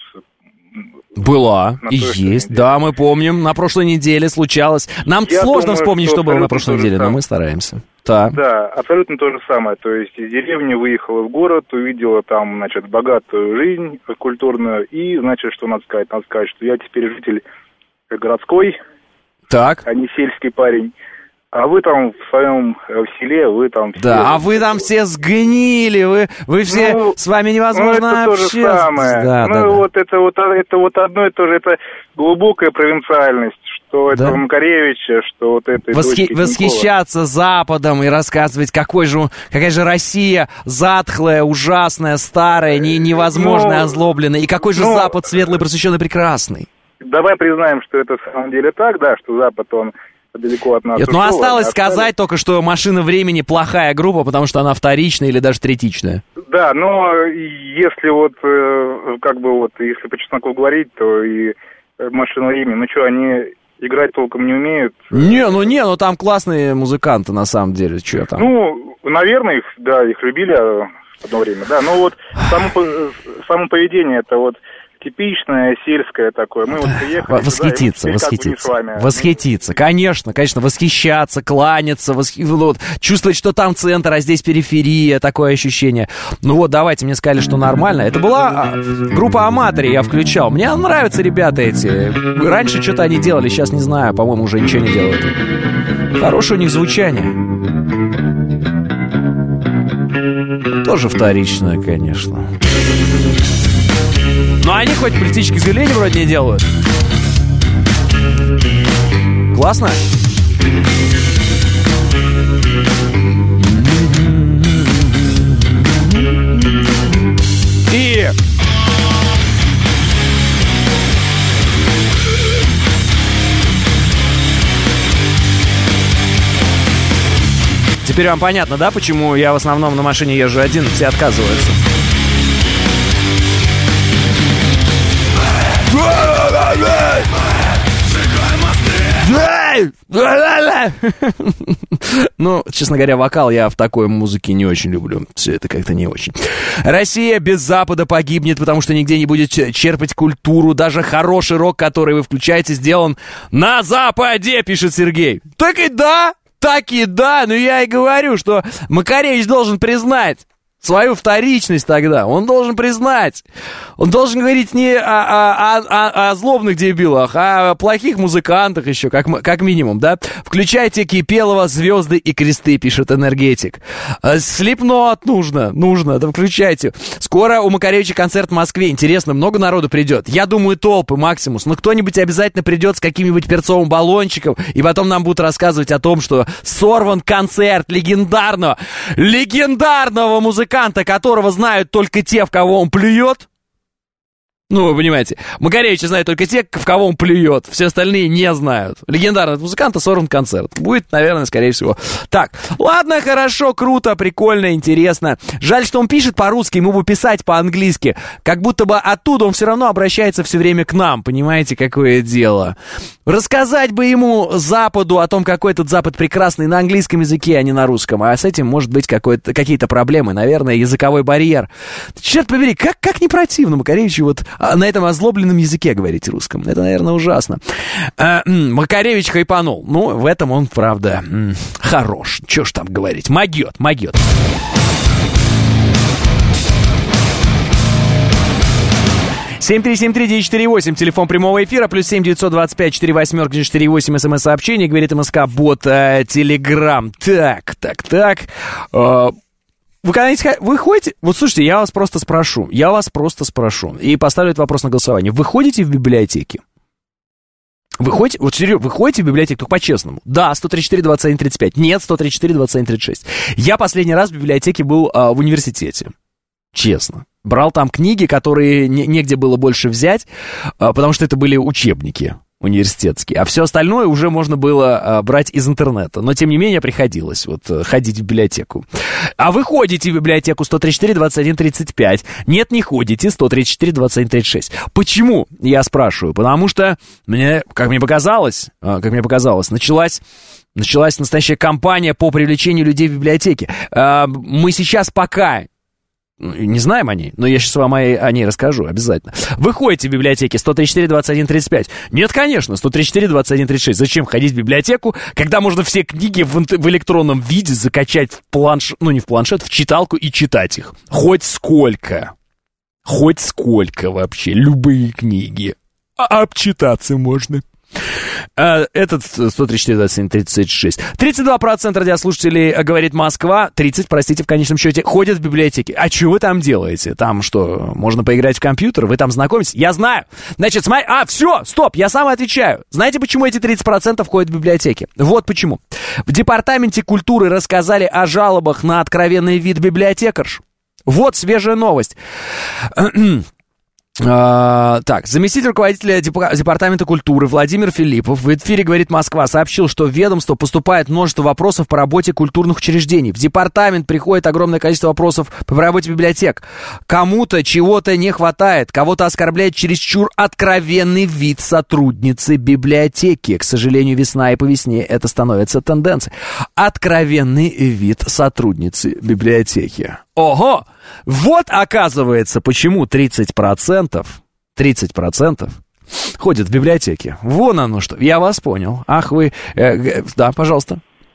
Была, и есть, неделе. Да, мы помним, на прошлой неделе случалось. Нам Я сложно думаю, вспомнить, что, что было на прошлой неделе, но мы стараемся. Да. Да, абсолютно то же самое, то есть из деревни выехала в город, увидела там, значит, богатую жизнь культурную, и, значит, что надо сказать? Надо сказать, что я теперь житель городской, так. а не сельский парень. А вы там в своем в селе, вы там... Все, да, а вы там все сгнили, вы, вы все, ну, с вами невозможно ну, это общаться. То же самое. Да, ну, да, вот да. это вот, это вот одно и то же, это глубокая провинциальность, что да. это Макаревича, что вот это... Восхи... Восхищаться Западом и рассказывать, какой же, какая же Россия затхлая, ужасная, старая, не, невозможная, ну, озлобленная, и какой же ну, Запад светлый, просвещенный, прекрасный. Давай признаем, что это в самом деле так, да, что Запад, он... далеко от нас. Нет, ну осталось остались... сказать только, что «Машина времени» плохая группа, потому что она вторичная или даже третичная. Да, но если вот, как бы вот, если по чесноку говорить, то и «Машина времени», ну что, они играть толком не умеют. Не, ну не, ну там классные музыканты на самом деле, что там. Ну, наверное, их, да, их любили одно время, да, но вот само, само поведение, это вот типичное, сельское такое. Мы вот приехали восхититься, сюда, восхититься, восхититься. Конечно, конечно, восхищаться, кланяться, восхи... вот, чувствовать, что там центр, а здесь периферия, такое ощущение. Ну вот, давайте, мне сказали, что нормально. Это была группа «Аматори», я включал. Мне нравятся ребята эти. Раньше что-то они делали, сейчас не знаю, по-моему, уже ничего не делают. Хорошее у них звучание. Тоже вторичное, конечно. Но они хоть политические заявления вроде не делают. Классно? И... Теперь вам понятно, да, почему я в основном на машине езжу один, все отказываются. Ну, честно говоря, вокал я в такой музыке не очень люблю. Все это как-то не очень. Россия без Запада погибнет, потому что нигде не будет черпать культуру. Даже хороший рок, который вы включаете, сделан на Западе, пишет Сергей. Так и да, так и да. Но я и говорю, что Макаревич должен признать свою вторичность тогда. Он должен признать. Он должен говорить не о, о, о, о злобных дебилах, а о плохих музыкантах еще, как, как минимум, да? Включайте Кипелова, «Звезды и кресты», пишет Энергетик. Слипнот нужно, нужно, да включайте. Скоро у Макаревича концерт в Москве. Интересно, много народу придет? Я думаю, толпы, Максимус. Но кто-нибудь обязательно придет с каким-нибудь перцовым баллончиком, и потом нам будут рассказывать о том, что сорван концерт легендарного, легендарного музыканта, которого знают только те, в кого он плюет. Ну, вы понимаете, Макаревича знают только те, в кого он плюет. Все остальные не знают. Легендарный музыкант, сорван концерт. Будет, наверное, скорее всего. Так, ладно, хорошо, круто, прикольно, интересно. Жаль, что он пишет по-русски, ему бы писать по-английски. Как будто бы оттуда он все равно обращается все время к нам. Понимаете, какое дело? Рассказать бы ему Западу о том, какой этот Запад прекрасный на английском языке, а не на русском. А с этим может быть какой-то, какие-то проблемы. Наверное, языковой барьер. Черт побери, как, как не противно Макаревичу вот на этом озлобленном языке говорить русском. Это, наверное, ужасно. А, Макаревич хайпанул. Ну, в этом он, правда, хорош. Чего ж там говорить. Могет, могет. семь три семь три девять четыре восемь, телефон прямого эфира, плюс семь девятьсот двадцать пять четыре восемь четыре восемь, смс-сообщение, говорит МСК-бот, э, Телеграм. Так, так, так. Э, вы когда-нибудь вы ходите? Вот слушайте, я вас просто спрошу, я вас просто спрошу, и поставлю этот вопрос на голосование. Вы ходите в библиотеки? Вы ходите, вот серьезно, вы ходите в библиотеку, только по-честному? Да, сто тридцать четыре двадцать один тридцать пять. Нет, сто тридцать четыре двадцать один тридцать шесть. Я последний раз в библиотеке был а, в университете. Честно. Брал там книги, которые не, негде было больше взять, а, потому что это были учебники университетские. А все остальное уже можно было а, брать из интернета. Но, тем не менее, приходилось вот ходить в библиотеку. А вы ходите в библиотеку сто тридцать четыре двадцать один тридцать пять. Нет, не ходите, сто тридцать четыре двадцать один тридцать шесть. Почему, я спрашиваю? Потому что, мне, как мне показалось, как мне показалось, началась... Началась настоящая кампания по привлечению людей в библиотеки. А, мы сейчас пока... Не знаем о ней, но я сейчас вам о, о ней расскажу обязательно. Вы ходите в библиотеке сто тридцать четыре двадцать один тридцать пять? Нет, конечно, сто тридцать четыре двадцать один тридцать шесть. Зачем ходить в библиотеку, когда можно все книги в, в электронном виде закачать в планшет, ну не в планшет, в читалку и читать их? Хоть сколько. Хоть сколько вообще. Любые книги. А обчитаться можно. Этот сто тридцать четыре двадцать один тридцать шесть. тридцать два процента радиослушателей, говорит Москва, тридцать, простите, в конечном счете, ходят в библиотеки. А что вы там делаете? Там что, можно поиграть в компьютер? Вы там знакомитесь? Я знаю. Значит, смотри, а, все, стоп, я сам отвечаю. Знаете, почему эти тридцать процентов ходят в библиотеки? Вот почему. В Департаменте культуры рассказали о жалобах на откровенный вид библиотекарш. Вот свежая новость. А, так, заместитель руководителя Департамента культуры Владимир Филиппов в эфире «Говорит Москва» сообщил, что в ведомство поступает множество вопросов по работе культурных учреждений. В департамент приходит огромное количество вопросов по работе библиотек. Кому-то чего-то не хватает, кого-то оскорбляет чересчур откровенный вид сотрудницы библиотеки. К сожалению, весна и по весне это становится тенденцией. Откровенный вид сотрудницы библиотеки. Ого! Вот, оказывается, почему тридцать процентов, тридцать процентов ходят в библиотеке. Вон оно что. Я вас понял. Ах вы... Э, э, да, пожалуйста.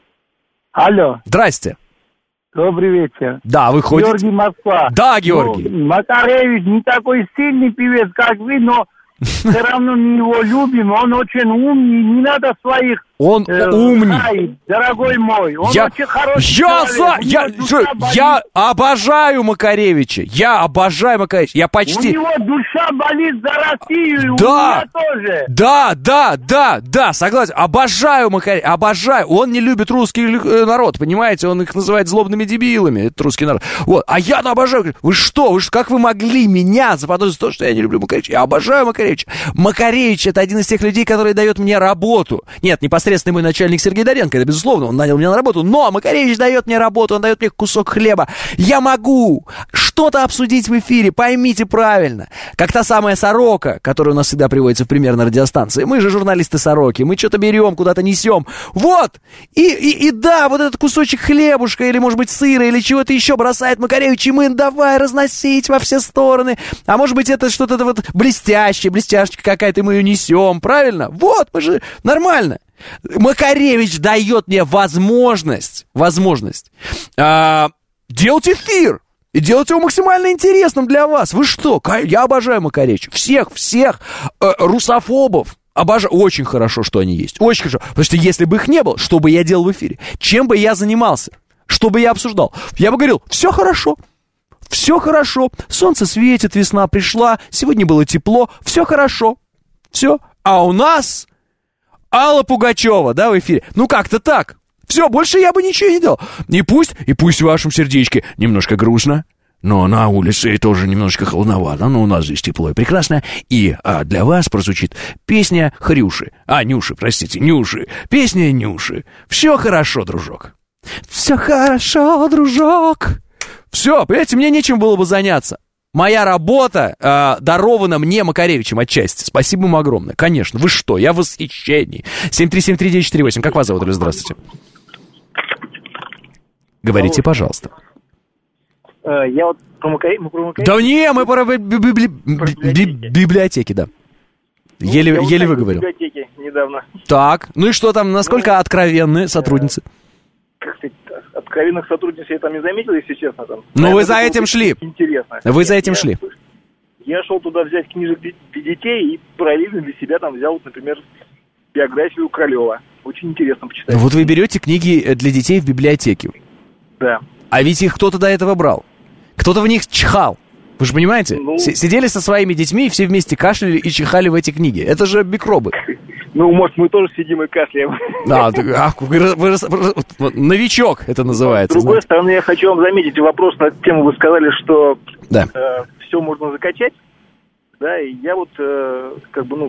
Алло. Здрасте. Добрый вечер. Да, вы ходите... Георгий, Москва. Да, Георгий. Ну, Макаревич не такой сильный певец, как вы, но все равно мы его любим. Он очень умный, не надо своих... Он э, умный. Ай, дорогой мой, он я, очень хороший я человек. За, я, я обожаю Макаревича. Я обожаю Макаревича. Я почти... У него душа болит за Россию, да, у меня тоже. Да, да, да, да, согласен. Обожаю Макаревича, обожаю. Он не любит русский народ, понимаете? Он их называет злобными дебилами, этот русский народ. Вот. А я-то обожаю. Вы что? Вы что? Как вы могли меня заподозрить в том, что я не люблю Макаревича? Я обожаю Макаревича. Макаревич — это один из тех людей, который дает мне работу. Нет, непосредственно мой начальник Сергей Доренко, это безусловно, он нанял меня на работу, но Макаревич дает мне работу, он дает мне кусок хлеба. Я могу что-то обсудить в эфире, поймите правильно. Как та самая сорока, которая у нас всегда приводится в пример на радиостанции. Мы же журналисты сороки, мы что-то берем, куда-то несем. Вот! И, и, и да, вот этот кусочек хлебушка, или, может быть, сыра, или чего-то еще бросает Макаревич, и мы давай разносить во все стороны. А может быть, это что-то вот блестящее, блестяшечка какая-то, мы ее несем, правильно? Вот, мы же нормально. Макаревич дает мне возможность, возможность а, делать эфир и делать его максимально интересным для вас. Вы что? Я обожаю Макаревича. Всех, всех э, русофобов обожаю. Очень хорошо, что они есть. Очень хорошо. Потому что если бы их не было, что бы я делал в эфире? Чем бы я занимался? Что бы я обсуждал? Я бы говорил, все хорошо. Все хорошо. Солнце светит, весна пришла, сегодня было тепло. Все хорошо. Все. А у нас... Алла Пугачева, да, в эфире. Ну, как-то так. Все, больше я бы ничего не делал. И пусть, и пусть в вашем сердечке немножко грустно, но на улице тоже немножечко холодновато, но у нас здесь тепло и прекрасно. И а, для вас прозвучит песня Хрюши. А, Нюши, простите, Нюши. Песня Нюши. Все хорошо, дружок. Все хорошо, дружок. Все, понимаете, мне нечем было бы заняться. Моя работа э, дарована мне Макаревичем отчасти. Спасибо ему огромное. Конечно, вы что, я в восхищении. семь три семь три девять четыре восемь. Как вас зовут? Здравствуйте. Говорите, пожалуйста. Я вот про Макаревича... Да не, мы про библиотеки, да. Еле, еле выговорил. Библиотеки недавно. Так, ну и что там, насколько ну, откровенные сотрудницы? Как сказать, откровенных сотрудниц я там не заметил, если честно. Там. Но вы за этим шли. Интересно. Вы за этим я, шли. Я шел туда взять книжек для детей и параллельно для себя там взял, например, биографию Королева. Очень интересно почитать. Вот вы берете книги для детей в библиотеке. Да. А ведь их кто-то до этого брал. Кто-то в них чихал. Вы же понимаете? Ну, сидели со своими детьми и все вместе кашляли и чихали в эти книги. Это же микробы. Ну, может, мы тоже сидим и кашляем. А, а вы, вы, вы, новичок это называется. С другой знаете. стороны, я хочу вам заметить вопрос на тему. Вы сказали, что да. э, все можно закачать. Да, и я вот э, как бы, ну...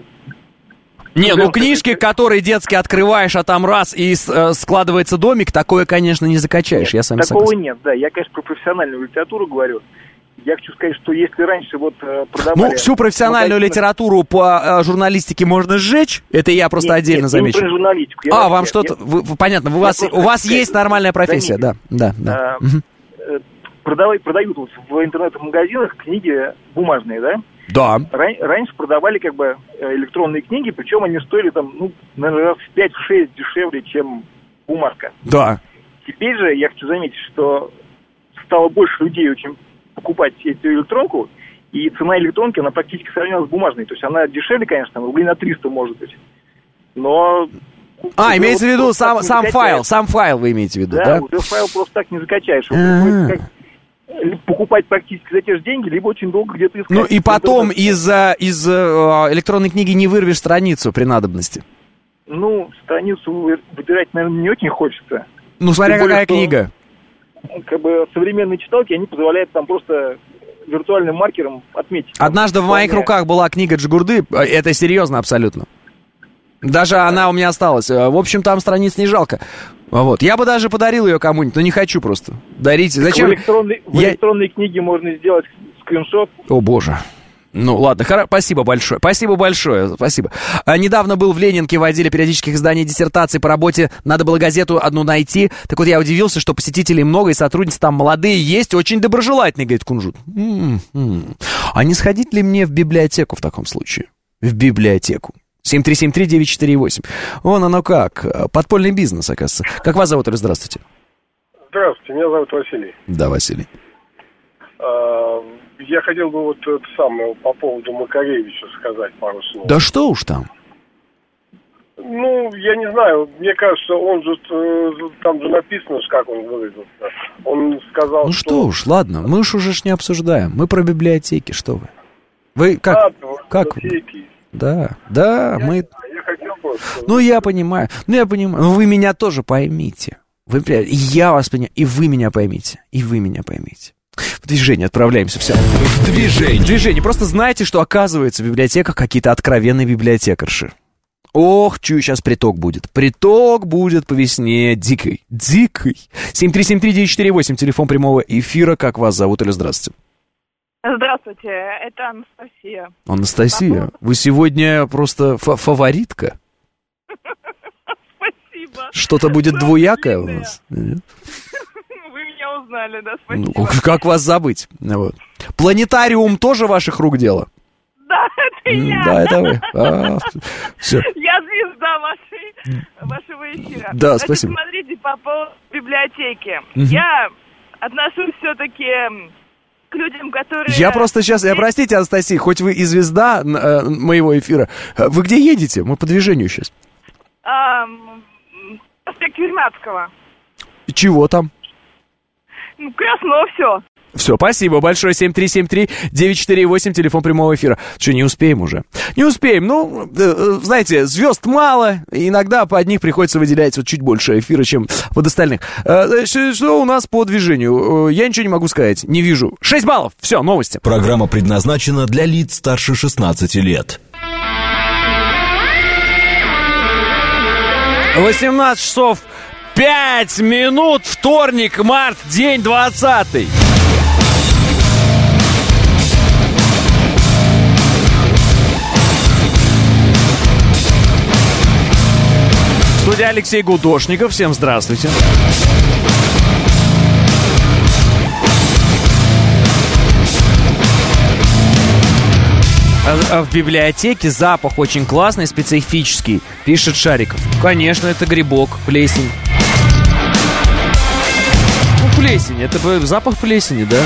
Не, ну книжки, которые детские открываешь, а там раз и э, складывается домик, такое, конечно, не закачаешь. Нет, я с вами такого согласен. нет, да. Я, конечно, про профессиональную литературу говорю. Я хочу сказать, что если раньше вот продавали... Ну, всю профессиональную магазинах... литературу по э, журналистике можно сжечь. Это я просто нет, отдельно нет, замечу. Не про журналистику. Я а, вообще, вам что-то... я... Вы, понятно, у вас, у вас есть нормальная профессия, да, да, да. А, угу. продавай, продают вот в интернет-магазинах книги бумажные, да? Да. Ран- раньше продавали как бы электронные книги, причем они стоили там, ну, наверное, раз в пять-шесть дешевле, чем бумажка. Да. Теперь же я хочу заметить, что стало больше людей очень покупать эту электронку, и цена электронки, она практически сравнялась с бумажной. То есть она дешевле, конечно, рублей на триста может быть. Но... А, ну, имеется в виду сам, сам файл, сам файл вы имеете в виду, да? Да, уже файл просто так не закачаешь. Как, покупать практически за те же деньги, либо очень долго где-то искать. Ну и потом из, из электронной книги не вырвешь страницу при надобности. Ну, страницу выбирать, наверное, не очень хочется. Ну, смотря какая книга. Как бы современные читалки, они позволяют там просто виртуальным маркером отметить. Однажды в моих руках была книга Джигурды, это серьезно абсолютно. Даже она у меня осталась. В общем, там страниц не жалко. Вот. Я бы даже подарил ее кому-нибудь, но не хочу просто. Дарите. Зачем? В электронной, в Я... электронной книге можно сделать скриншот. О, боже. Ну, ладно, хоро... спасибо большое, спасибо большое, спасибо. А, недавно был в Ленинке в отделе периодических изданий диссертаций по работе, надо было газету одну найти. Так вот, я удивился, что посетителей много, и сотрудницы там молодые есть, очень доброжелательные, говорит Кунжут. М-м-м. А не сходить ли мне в библиотеку в таком случае? В библиотеку. семь три семь три девять четыре восемь. Вон оно как, подпольный бизнес, оказывается. Как вас зовут, или здравствуйте? Здравствуйте, меня зовут Василий. Да, Василий. А, я хотел бы вот это самое по поводу Макаревича сказать пару слов. Да что уж там? Ну, я не знаю, мне кажется, он же, там же написано, как он выглядел. Он сказал, ну, что... Ну что уж, ладно, мы уж уже ж не обсуждаем. Мы про библиотеки, что вы? Вы как? А, как библиотеки. Да, да, я, мы... Я хотел бы... Ну, я понимаю, ну, я понимаю, но вы меня тоже поймите. Вы, я вас понимаю, и вы меня поймите, и вы меня поймите. В движение отправляемся, все. В движение. В движение. Просто знаете, что оказывается в библиотеках какие-то откровенные библиотекарши. Ох, чую, сейчас приток будет. Приток будет по весне дикой. Дикой. семь три семь три девять четыре восемь, телефон прямого эфира. Как вас зовут, или здравствуйте? Здравствуйте, это Анастасия. Анастасия, вы сегодня просто фа- фаворитка? Спасибо. Что-то будет двуякое у нас? Вы меня узнали, да, спасибо. Ну, как вас забыть? Вот. Планетариум тоже ваших рук дело? Да, это я. Да, это вы. А, все. Я звезда вашей, вашего эфира. Да, Значит, спасибо. Смотрите, по поводу библиотеки. Угу. Я отношусь все-таки к людям, которые... Я просто сейчас, я, простите, Анастасия, хоть вы и звезда э, моего эфира, вы где едете? Мы по движению сейчас. А, проспект Вернадского. Чего там? Ну, красно все. Все, спасибо большое. семь три семь три девять четыре восемь, телефон прямого эфира. Что, не успеем уже? Не успеем. Ну, знаете, звезд мало. Иногда под них приходится выделять вот чуть больше эфира, чем под остальных. Что у нас по движению? Я ничего не могу сказать. Не вижу. шесть баллов. Все, новости. Программа предназначена для лиц старше шестнадцати лет. восемнадцать часов пять минут. Вторник, март, день двадцатый. Студия Алексей Гудошников. Всем здравствуйте. А в библиотеке запах очень классный, специфический, пишет Шариков. Конечно, это грибок, плесень. Ну, плесень, это запах плесени, да?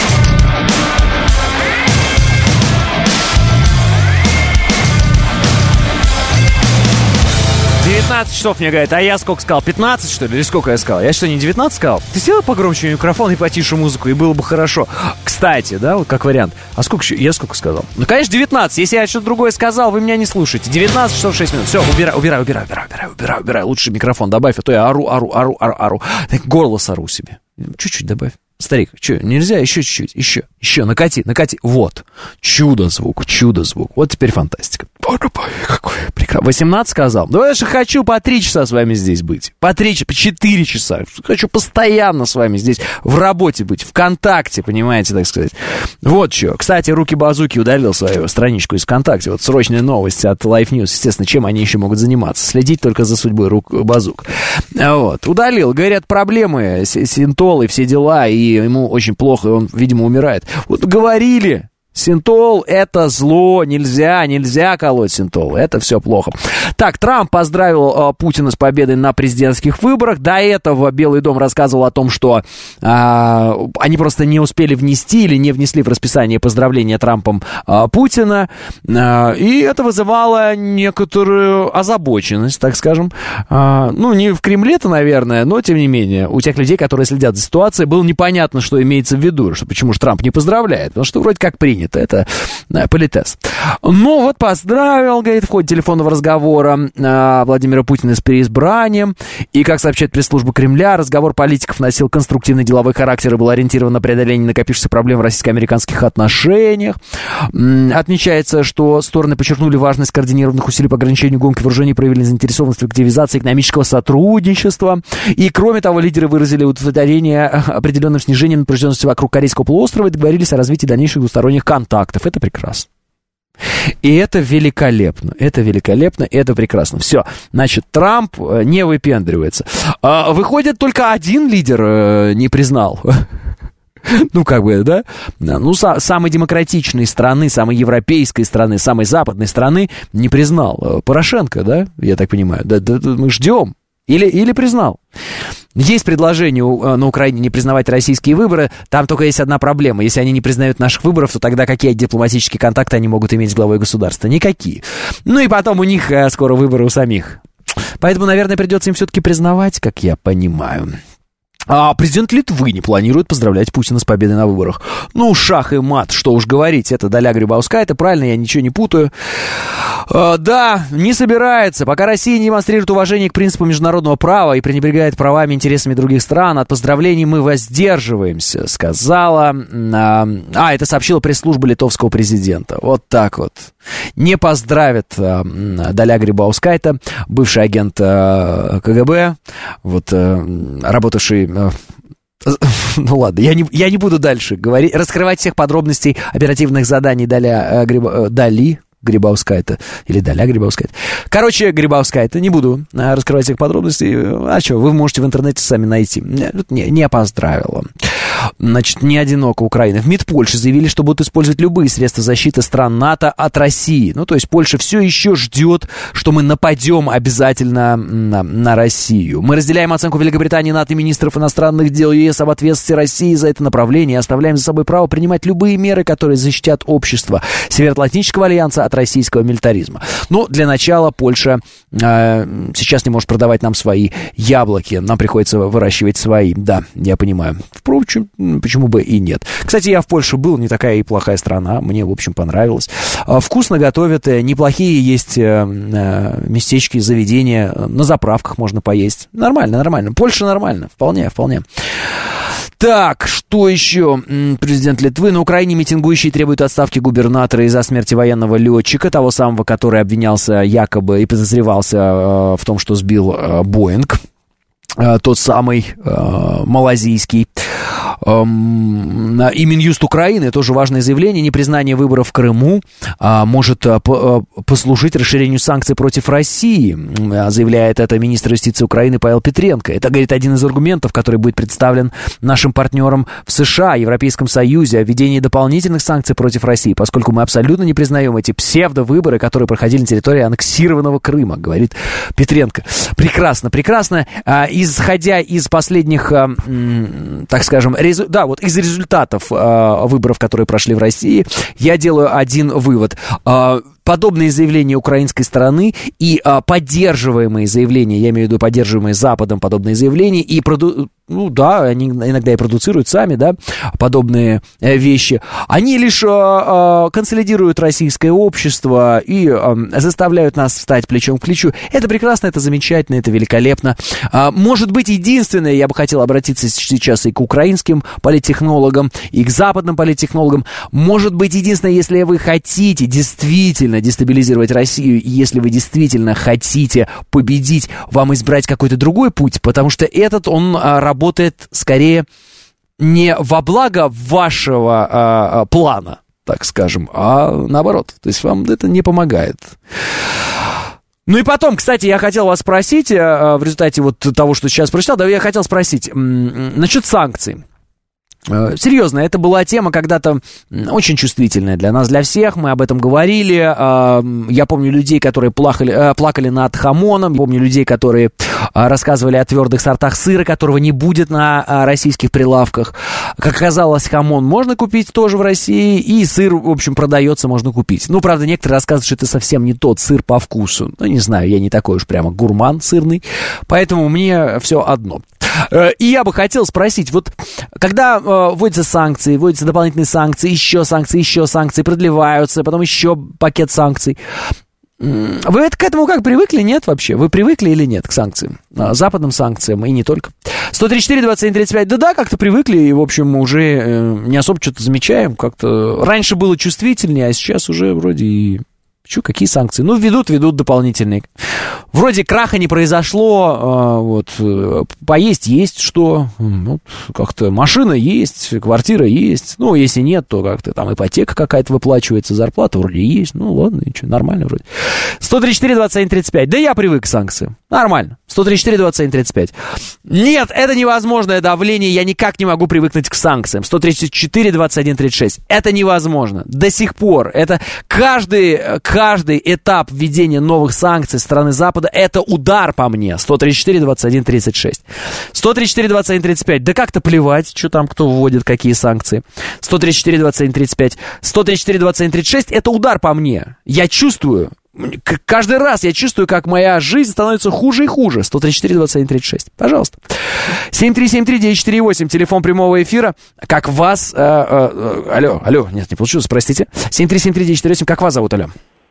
девятнадцать часов мне говорят, а я сколько сказал? пятнадцать, что ли? Или сколько я сказал? Я что, не девятнадцать сказал? Ты сделай погромче микрофон и потише музыку, и было бы хорошо. Кстати, да, вот как вариант. А сколько еще? Я сколько сказал? Ну, конечно, девятнадцать. Если я что-то другое сказал, вы меня не слушаете. девятнадцать часов шесть минут. Все, убирай, убирай, убирай, убирай, убирай, убирай, убирай. Лучше микрофон добавь, а то я ору, ору, ору, ору, ору. Так горло сору себе. Чуть-чуть добавь. Старик, что, нельзя? Еще чуть-чуть, еще, еще, накати, накати. Вот, чудо-звук, чудо-звук. Вот теперь фантастика. Какой прекрасный. восемнадцать сказал? Да я же хочу по три часа с вами здесь быть. По три, по четыре часа. Хочу постоянно с вами здесь в работе быть, в контакте, понимаете, так сказать. Вот что. Кстати, Руки-Базуки удалил свою страничку из ВКонтакте. Вот срочные новости от Life News. Естественно, чем они еще могут заниматься? Следить только за судьбой Рук-Базук. Вот. Удалил. Говорят, проблемы, синтол и все дела, и ему очень плохо, и он, видимо, умирает. Вот говорили, синтол — это зло, нельзя, нельзя колоть синтол, это все плохо. Так, Трамп поздравил э, Путина с победой на президентских выборах. До этого Белый дом рассказывал о том, что э, они просто не успели внести или не внесли в расписание поздравления Трампом э, Путина, э, и это вызывало некоторую озабоченность, так скажем. Э, ну, не в Кремле-то, наверное, но, тем не менее, у тех людей, которые следят за ситуацией, было непонятно, что имеется в виду, что почему же Трамп не поздравляет, потому что вроде как принято. Это э, политес. Ну вот поздравил, говорит, в ходе телефонного разговора э, Владимира Путина с переизбранием. И, как сообщает пресс-служба Кремля, разговор политиков носил конструктивный деловой характер и был ориентирован на преодоление накопившихся проблем в российско-американских отношениях. М-м, отмечается, что стороны подчеркнули важность координированных усилий по ограничению гонки вооружений, проявили заинтересованность в активизации экономического сотрудничества. И, кроме того, лидеры выразили удовлетворение определенным снижением напряженности вокруг Корейского полуострова и договорились о развитии дальнейших двусторонних контактов. Это прекрасно. И это великолепно. Это великолепно, это прекрасно. Все. Значит, Трамп не выпендривается. А, выходит, только один лидер не признал. Ну, как бы, да? Ну, са- самой демократичной страны, самой европейской страны, самой западной страны не признал. Порошенко, да? Я так понимаю. Да, да, да, мы ждем. Или, или признал. Есть предложение на Украине не признавать российские выборы. Там только есть одна проблема. Если они не признают наших выборов, то тогда какие дипломатические контакты они могут иметь с главой государства? Никакие. Ну и потом у них скоро выборы у самих. Поэтому, наверное, придется им все-таки признавать, как я понимаю. А президент Литвы не планирует поздравлять Путина с победой на выборах. Ну, шах и мат, что уж говорить, это Даля Грибаускай, это правильно, я ничего не путаю. А, да, не собирается. Пока Россия не демонстрирует уважение к принципу международного права и пренебрегает правами и интересами других стран, от поздравлений мы воздерживаемся, сказала... А, а это сообщила пресс-служба литовского президента. Вот так вот. Не поздравит а, Даля Грибаускай-то, бывший агент а, КГБ, вот, а, работавший... Ну ладно, я не, я не буду дальше говорить, раскрывать всех подробностей оперативных заданий Даля, э, Гриба, э, Дали Грибаускай-то, или Даля Грибаускай-то. Короче, Грибаускай-то, не буду э, раскрывать всех подробностей. А что, вы можете в интернете сами найти. Не, не поздравила. Значит, не одиноко Украина. В МИД Польши заявили, что будут использовать любые средства защиты стран НАТО от России. Ну, то есть Польша все еще ждет, что мы нападем обязательно на, на Россию. Мы разделяем оценку Великобритании, НАТО и министров иностранных дел ЕС об ответственности России за это направление и оставляем за собой право принимать любые меры, которые защитят общество Североатлантического альянса от российского милитаризма. Ну, для начала Польша э, сейчас не может продавать нам свои яблоки. Нам приходится выращивать свои. Да, я понимаю. Впрочем, почему бы и нет. Кстати, я в Польше был, не такая и плохая страна, мне, в общем, понравилось. Вкусно готовят, неплохие есть местечки, заведения, на заправках можно поесть. Нормально, нормально. Польша нормально, вполне, вполне. Так, что еще? Президент Литвы. На Украине митингующие требуют отставки губернатора из-за смерти военного летчика, того самого, который обвинялся якобы и подозревался э, в том, что сбил э, Боинг. Э, тот самый э, малазийский. Эм, и Минюст Украины, тоже важное заявление, непризнание выборов в Крыму а, может а, по, а, послужить расширению санкций против России, а, заявляет это министр юстиции Украины Павел Петренко. Это, говорит, один из аргументов, который будет представлен нашим партнерам в США, Европейском Союзе, о введении дополнительных санкций против России, поскольку мы абсолютно не признаем эти псевдовыборы, которые проходили на территории аннексированного Крыма, говорит Петренко. Прекрасно, прекрасно. А, исходя из последних, а, м, так скажем, Резу... Да, вот из результатов э, выборов, которые прошли в России, я делаю один вывод. Э, подобные заявления украинской стороны и э, поддерживаемые заявления, я имею в виду поддерживаемые Западом подобные заявления, и проду... ну да, они иногда и продуцируют сами, да, подобные э, вещи, они лишь э, э, консолидируют российское общество и э, заставляют нас встать плечом к плечу. Это прекрасно, это замечательно, это великолепно. Э, может быть, единственное, я бы хотел обратиться сейчас и к украинским политтехнологам, и к западным политтехнологам, может быть, единственное, если вы хотите действительно дестабилизировать Россию, и если вы действительно хотите победить, вам избрать какой-то другой путь, потому что этот, он э, работает скорее не во благо вашего а, плана, так скажем, а наоборот. То есть вам это не помогает. Ну и потом, кстати, я хотел вас спросить, а, в результате вот того, что сейчас прочитал, да, я хотел спросить м- насчет санкций. Серьезно, это была тема когда-то очень чувствительная для нас, для всех, мы об этом говорили. Я помню людей, которые плакали, плакали над хамоном, помню людей, которые рассказывали о твердых сортах сыра, которого не будет на российских прилавках. Как оказалось, хамон можно купить тоже в России, и сыр, в общем, продается, можно купить. Ну, правда, некоторые рассказывают, что это совсем не тот сыр по вкусу. Ну, не знаю, я не такой уж прямо гурман сырный, поэтому мне все одно. И я бы хотел спросить, вот когда э, вводятся санкции, вводятся дополнительные санкции, еще санкции, еще санкции, продлеваются, потом еще пакет санкций, вы это, к этому как привыкли, нет вообще? Вы привыкли или нет к санкциям? Западным санкциям и не только. сто тридцать четыре двадцать один тридцать пять, да-да, как-то привыкли и, в общем, уже э, не особо что-то замечаем, как-то раньше было чувствительнее, а сейчас уже вроде и... Че, какие санкции? Ну, ведут, ведут дополнительные. Вроде краха не произошло, а, вот, поесть есть что, вот, как-то машина есть, квартира есть, ну, если нет, то как-то там ипотека какая-то выплачивается, зарплата вроде есть, ну, ладно, и что, нормально вроде. сто тридцать четыре двадцать один тридцать пять, да я привык к санкциям, нормально, сто тридцать четыре двадцать один тридцать пять. Нет, это невозможное давление, я никак не могу привыкнуть к санкциям, сто тридцать четыре двадцать один тридцать шесть, это невозможно, до сих пор, это каждый... Каждый этап введения новых санкций со стороны Запада — это удар по мне. сто тридцать четыре двадцать один тридцать шесть. сто тридцать четыре двадцать один тридцать пять. Да как-то плевать, что там, кто вводит, какие санкции. сто тридцать четыре двадцать один тридцать пять. сто тридцать четыре двадцать один тридцать шесть — это удар по мне. Я чувствую, каждый раз я чувствую, как моя жизнь становится хуже и хуже. сто тридцать четыре двадцать один тридцать шесть. Пожалуйста. семь три семь три девять четыре восемь, телефон прямого эфира. Как вас... Э, э, алло, алло, нет, не получилось, простите. семь три семь три девять четыре восемь, как вас зовут, алло?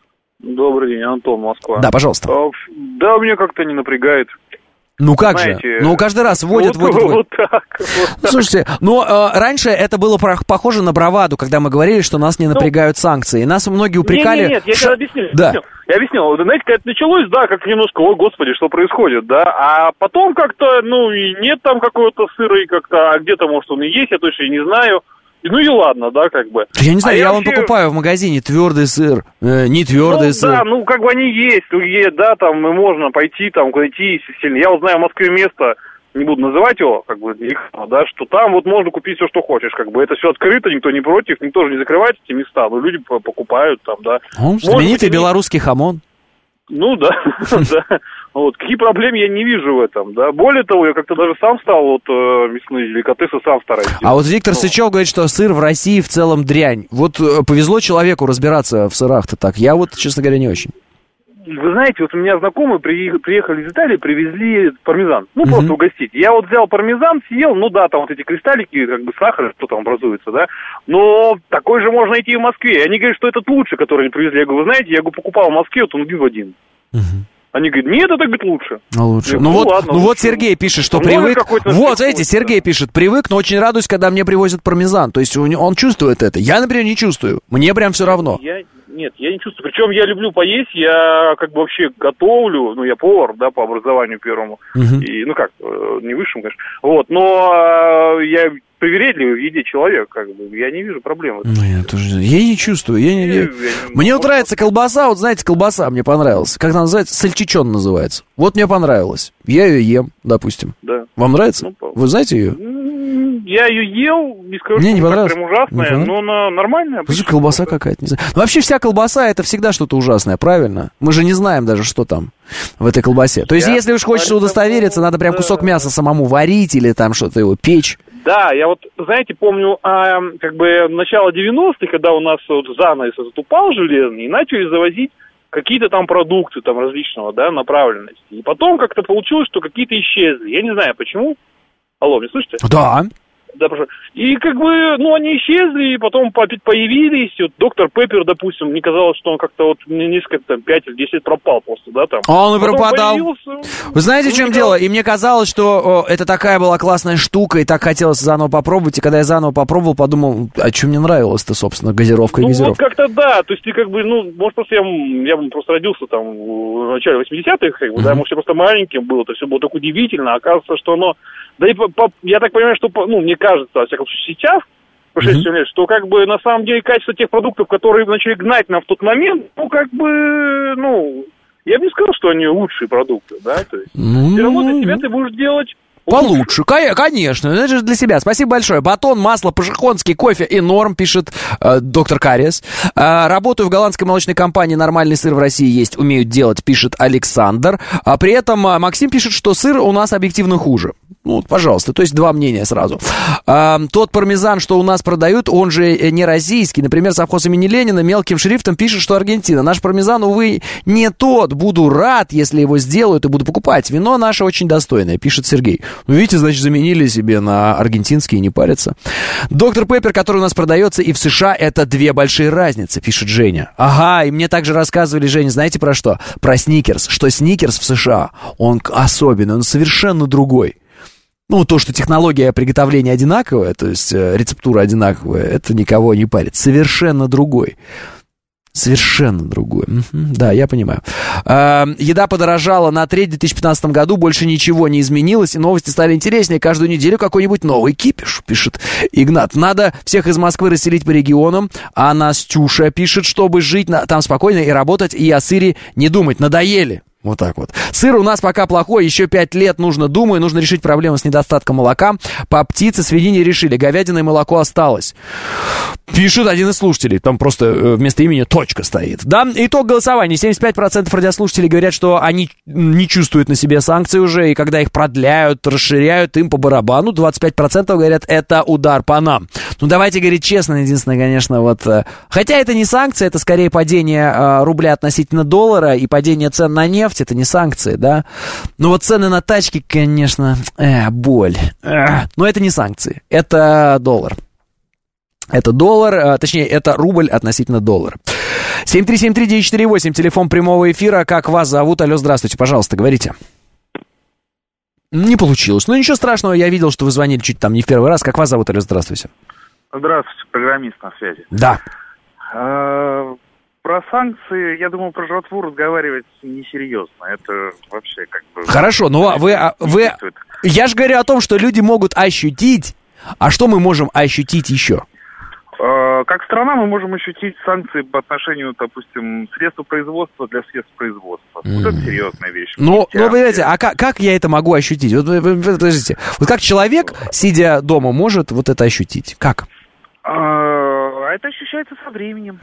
Добрый день, Антон, Москва. Да, пожалуйста. А, да, меня как-то не напрягает. Ну как Знаете, же? Ну каждый раз вводят, вот, вводят, вводят. Вот так, вот так. Слушайте, ну э, раньше это было похоже на браваду, когда мы говорили, что нас не напрягают ну, санкции. И нас многие упрекали... Нет, нет, нет, я Ш... тебе объясню. Да. объясню. Я объяснил, знаете, когда это началось, да, как немножко, ой, господи, что происходит, да, а потом как-то, ну, и нет там какого-то сыра, и как-то, а где-то, может, он и есть, я точно не знаю. Ну и ладно, да, как бы. Я не знаю, а я, я вообще... вон покупаю в магазине твердый сыр, э, не твердый ну, сыр. Да, ну как бы они есть, да, там можно пойти, там куда идти, сильно. Я вот знаю в Москве место, не буду называть его, как бы, да, что там вот можно купить все, что хочешь, как бы. Это все открыто, никто не против, никто же не закрывает эти места, но люди покупают там, да. Ну, знаменитый белорусский хамон. Ну да, да. Вот. Какие проблемы я не вижу в этом, да. Более того, я как-то даже сам стал вот э, мясные деликатесы сам стараюсь. А вот Виктор ну. Сычев говорит, что сыр в России в целом дрянь. Вот э, повезло человеку разбираться в сырах-то так. Я вот, честно говоря, не очень. вы знаете, вот у меня знакомые при- приехали из Италии, привезли пармезан. Ну, Мгм. просто угостить. Я вот взял пармезан, съел, ну да, там вот эти кристаллики, как бы сахар, что там образуется, да. Но такой же можно найти и в Москве. И они говорят, что этот лучше, который они привезли. Я говорю, вы знаете, я его покупал в Москве, вот он один в один. Они говорят, нет, это, говорит, лучше. Ну, лучше. Я Ну, говорю, вот, ладно, ну вот лучше. Сергей пишет, что Ну, привык. какой-то Вот, прикол, знаете, Сергей пишет, привык, но очень радуюсь, когда мне привозят пармезан. То есть у него- он чувствует это. Я, например, не чувствую. Мне прям все равно. Я, нет, я не чувствую. Причем я люблю поесть, я как бы вообще готовлю, ну, я повар, да, по образованию первому. Мгм. И, ну как, э, не высшему, конечно. Вот, но э, я привередливый в еде человек, как бы, я не вижу проблем. Ну, я тоже... Я не чувствую. Я не... я- Мне вот нравится колбаса, вот знаете, колбаса мне понравилась. Как она называется? Сальчичон называется. Вот мне понравилось. Я ее ем, допустим. Да. Вам нравится? Ну, Вы знаете ее? М, Я ее ел, не скажу, Мне не что так понравилось. прям ужасная, Ну-ка. но она нормальная. Слушай, колбаса какая-то, не знаю. Ну, вообще вся колбаса это всегда что-то ужасное, правильно? Мы же не знаем даже, что там в этой колбасе. То есть, Я если уж хочется удостовериться, надо прям кусок мяса самому варить или там что-то его печь. Да, я вот, знаете, помню, а, как бы начало девяностых, когда у нас вот занавес этот упал железный, и начали завозить какие-то там продукты там различного, да, направленности. И потом как-то получилось, что какие-то исчезли. Я не знаю, почему. Алло, меня слышите? Да. Да, прошу. И как бы, ну, они исчезли, и потом по- появились. Вот доктор Пеппер, допустим, мне казалось, что он как-то вот мне несколько, там, пять или десять лет пропал просто, да, там. А он и Потом пропадал. появился. Вы знаете, в чем Ну, дело? И мне казалось, что о, это такая была классная штука, и так хотелось заново попробовать. И когда я заново попробовал, подумал, а что мне нравилось-то, собственно, газировка и Ну, вот газировка. как-то да, то есть ты как бы, ну, может, просто я, м- я м, просто родился там в начале восьмидесятых, как бы, да, может, я просто маленьким был, это все было так удивительно, а оказывается, что оно, да и по- по- я так понимаю, что, по- ну, мне кажется, во всяком случае, сейчас, по шесть лет, что как бы на самом деле качество тех продуктов, которые начали гнать нам в тот момент, ну, как бы, ну, я бы не сказал, что они лучшие продукты, да, то есть Ну, все равно для себя ты будешь делать. Получше, Ко- конечно, это же для себя. Спасибо большое. Батон, масло, пашихонский, кофе и норм, пишет э, доктор Кариес. Э, работаю в голландской молочной компании, нормальный сыр в России есть, умеют делать, пишет Александр. А при этом э, Максим пишет, что сыр у нас объективно хуже. Ну, вот, пожалуйста, то есть два мнения сразу. Э, тот пармезан, что у нас продают, он же э, не российский. Например, совхоз имени Ленина мелким шрифтом пишет, что Аргентина. Наш пармезан, увы, не тот. Буду рад, если его сделают и буду покупать. Вино наше очень достойное, пишет Сергей. Ну, видите, значит, заменили себе на аргентинский и не парятся. Доктор Пеппер, который у нас продается и в США, это две большие разницы, пишет Женя. Ага, и мне также рассказывали, Женя, знаете про что? Про сникерс. Что сникерс в США, он особенный, он совершенно другой. Ну, то, что технология приготовления одинаковая, то есть э, рецептура одинаковая, это никого не парит. Совершенно другой. Совершенно другое. Мгм, да, я понимаю. Э, еда подорожала на треть в две тысячи пятнадцатом году, больше ничего не изменилось, и новости стали интереснее. Каждую неделю какой-нибудь новый кипиш, пишет Игнат. Надо всех из Москвы расселить по регионам, а Настюша пишет, чтобы жить на... там спокойно и работать, и о сыре не думать. Надоели. Вот так вот. Сыр у нас пока плохой, еще пять лет нужно, думаю, нужно решить проблему с недостатком молока. По птице, свинине решили, говядина и молоко осталось. Пишет один из слушателей, там просто э, вместо имени точка стоит. Да, итог голосования. семьдесят пять процентов радиослушателей говорят, что они не чувствуют на себе санкции уже, и когда их продляют, расширяют, им по барабану. двадцать пять процентов говорят, это удар по нам. Ну, давайте говорить честно, единственное, конечно, вот... Э, хотя это не санкции, это скорее падение э, рубля относительно доллара и падение цен на нефть. Это не санкции, да? Но вот цены на тачки, конечно, э, боль. Э, но это не санкции, это доллар. Это доллар, а, точнее, это рубль относительно доллара. семь три семь три девять четыре восемь, телефон прямого эфира. Как вас зовут? Алло, здравствуйте, пожалуйста, говорите. Не получилось. Ну, ничего страшного, я видел, что вы звонили чуть там не в первый раз. Как вас зовут? Алло, здравствуйте. Здравствуйте, программист на связи. Да. А, про санкции, я думаю, про жратву разговаривать несерьезно. Это вообще как бы... Хорошо, но вы, вы... Я же говорю о том, что люди могут ощутить. А что мы можем ощутить еще? А, как страна мы можем ощутить санкции по отношению, допустим, средств производства для средств производства. Mm. Вот это серьезная вещь. Ну, ну, понимаете, а как, как я это могу ощутить? Вот, подождите, вот как человек, сидя дома, может вот это ощутить? Как? А, это ощущается со временем.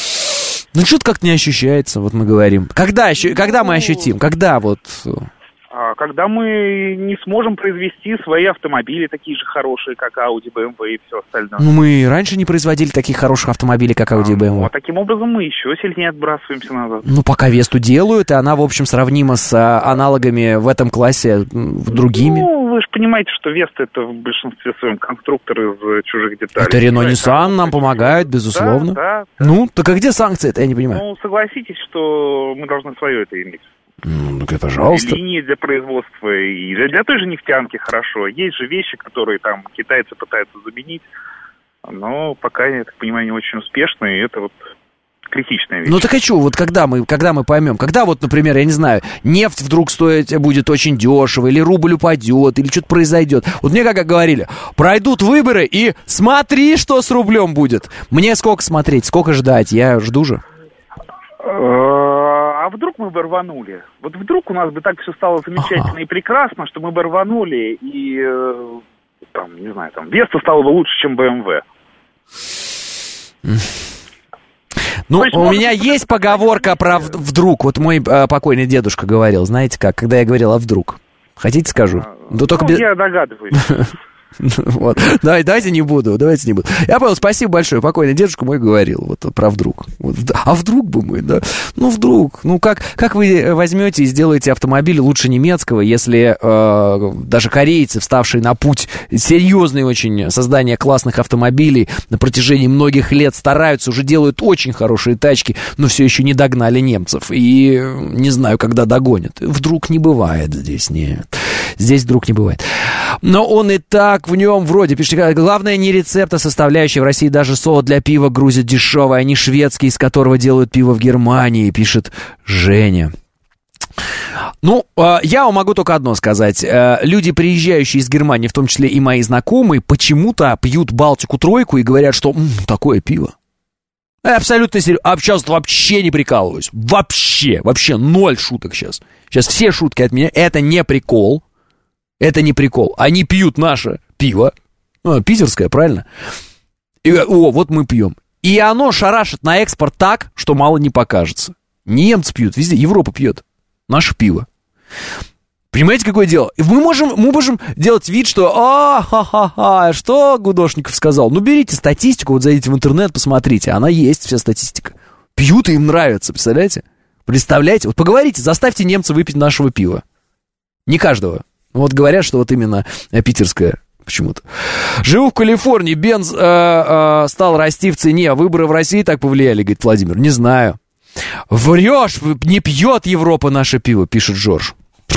Ну, что-то как-то не ощущается, вот мы говорим. Когда, ощу... Когда мы ощутим? Когда вот... когда мы не сможем произвести свои автомобили такие же хорошие, как Audi, бэ эм вэ и все остальное. Ну, мы и раньше не производили таких хороших автомобилей, как Audi и бэ эм вэ. А таким образом мы еще сильнее отбрасываемся назад. Ну, пока Весту делают, и она, в общем, сравнима с а, аналогами в этом классе другими. Ну, вы же понимаете, что Веста — это в большинстве своем конструктор из чужих деталей. Это Рено, Ниссан нам помогают, безусловно. Да, да, ну, так а где санкции-то, я не понимаю? Ну, согласитесь, что мы должны свое это иметь. Ну, ну пожалуйста. Линии для производства и для, для той же нефтянки хорошо. Есть же вещи, которые там китайцы пытаются заменить, но пока, я так понимаю, не очень успешно, и это вот критичная вещь. Ну так и что, вот когда мы, когда мы поймем, когда вот, например, я не знаю, нефть вдруг стоить будет очень дешево, или рубль упадет, или что-то произойдет. Вот мне как говорили, пройдут выборы и смотри, что с рублем будет. Мне сколько смотреть, сколько ждать, я жду же. А вдруг мы бы рванули? Вот вдруг у нас бы так все стало замечательно ага. и прекрасно, что мы бы рванули, и, там, не знаю, там, Веста стала бы лучше, чем бэ эм вэ. Ну, есть, у меня есть поговорка про вдруг. Вот мой э, покойный дедушка говорил, знаете как, когда я говорил, а вдруг? Хотите, скажу? А, ну, только без... я догадываюсь. Вот. Давай, давайте не буду, давайте не буду. Я понял, спасибо большое. Покойный дедушка мой говорил вот про вдруг. Вот, а вдруг бы мы, да? Ну, вдруг. Ну, как, как вы возьмете и сделаете автомобиль лучше немецкого, если э, даже корейцы, вставшие на путь серьезный очень создания классных автомобилей на протяжении многих лет, стараются, уже делают очень хорошие тачки, но все еще не догнали немцев. И не знаю, когда догонят. Вдруг не бывает здесь, нет. Здесь вдруг не бывает. Но он и так в нем вроде, пишите, главное не рецепт, а составляющая. В России даже солод для пива грузят дешевый, а не шведский, из которого делают пиво в Германии, пишет Женя. Ну, я вам могу только одно сказать. Люди, приезжающие из Германии, в том числе и мои знакомые, почему-то пьют Балтику тройку и говорят, что м-м, такое пиво. Абсолютно серьезно. А сейчас вообще не прикалываюсь. Вообще, вообще ноль шуток сейчас. Сейчас все шутки от меня. Это не прикол. Это не прикол. Они пьют наше пиво. Ну, питерское, правильно? И, о, вот мы пьем. И оно шарашит на экспорт так, что мало не покажется. Немцы пьют, везде, Европа пьет. Наше пиво. Понимаете, какое дело? Мы можем, мы можем делать вид, что а-ха-ха-ха, что Гудошников сказал? Ну, берите статистику, вот зайдите в интернет, посмотрите. Она есть, вся статистика. Пьют, и им нравится, представляете? Представляете? Вот поговорите, заставьте немца выпить нашего пива. Не каждого. Вот говорят, что вот именно питерское почему-то. Живу в Калифорнии, бенз э, э, стал расти в цене. Выборы в России так повлияли, говорит Владимир. Не знаю. Врешь, не пьет Европа наше пиво, пишет Жорж.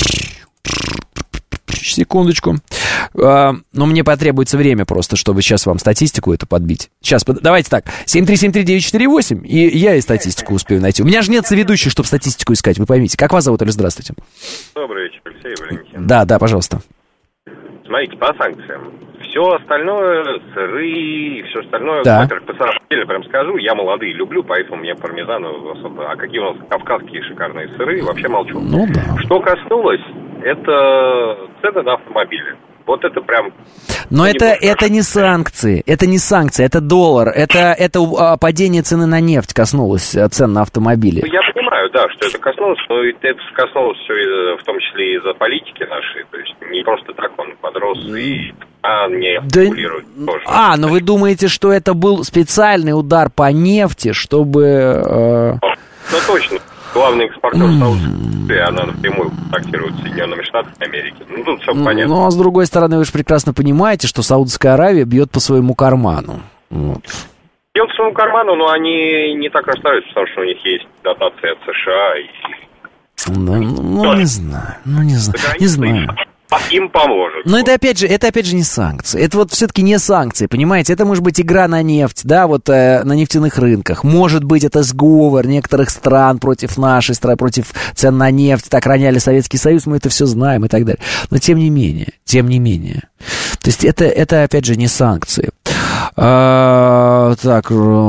Секундочку. А, но мне потребуется время просто, чтобы сейчас вам статистику эту подбить. Сейчас, давайте так. семь три семь три девять четыре восемь, и я и статистику успею найти. У меня же нет соведущих, чтобы статистику искать, вы поймите. Как вас зовут, или здравствуйте? Добрый вечер, Алексей Валентин. Да, да, пожалуйста. Смотрите, по санкциям. Все остальное, сыры и все остальное, да. Во-первых, по сравнению, прям скажу, я молодые люблю, поэтому мне пармезан особо. А какие у нас кавказские шикарные сыры, вообще молчу. Ну да. Что коснулось, это цены на автомобили. Вот это прям... Но это, это не санкции, это не санкции, это доллар, это, это а, падение цены на нефть коснулось а, цен на автомобили. Ну, я понимаю, да, что это коснулось, но это коснулось все в том числе из-за политики нашей, то есть не просто так он подрос и а, не регулирует да... тоже. А, но вы думаете, что это был специальный удар по нефти, чтобы... Э... Ну точно. Главный экспортер Саудовской Аравии, она напрямую контактирует с Соединенными Штатами Америки. Ну, тут все понятно. Ну, а с другой стороны, вы же прекрасно понимаете, что Саудовская Аравия бьет по своему карману. Вот. Бьет по своему карману, но они не так расстраиваются, потому что у них есть дотации от США. И... Да, ну, ну, не знаю, ну, не знаю, не знаю. Им поможет. Но это опять же, это опять же не санкции. Это вот все-таки не санкции, понимаете? Это может быть игра на нефть, да, вот э, на нефтяных рынках. Может быть, это сговор некоторых стран против нашей страны, против цен на нефть. Так роняли Советский Союз, мы это все знаем и так далее. Но тем не менее, тем не менее. То есть это, это опять же не санкции. А, так,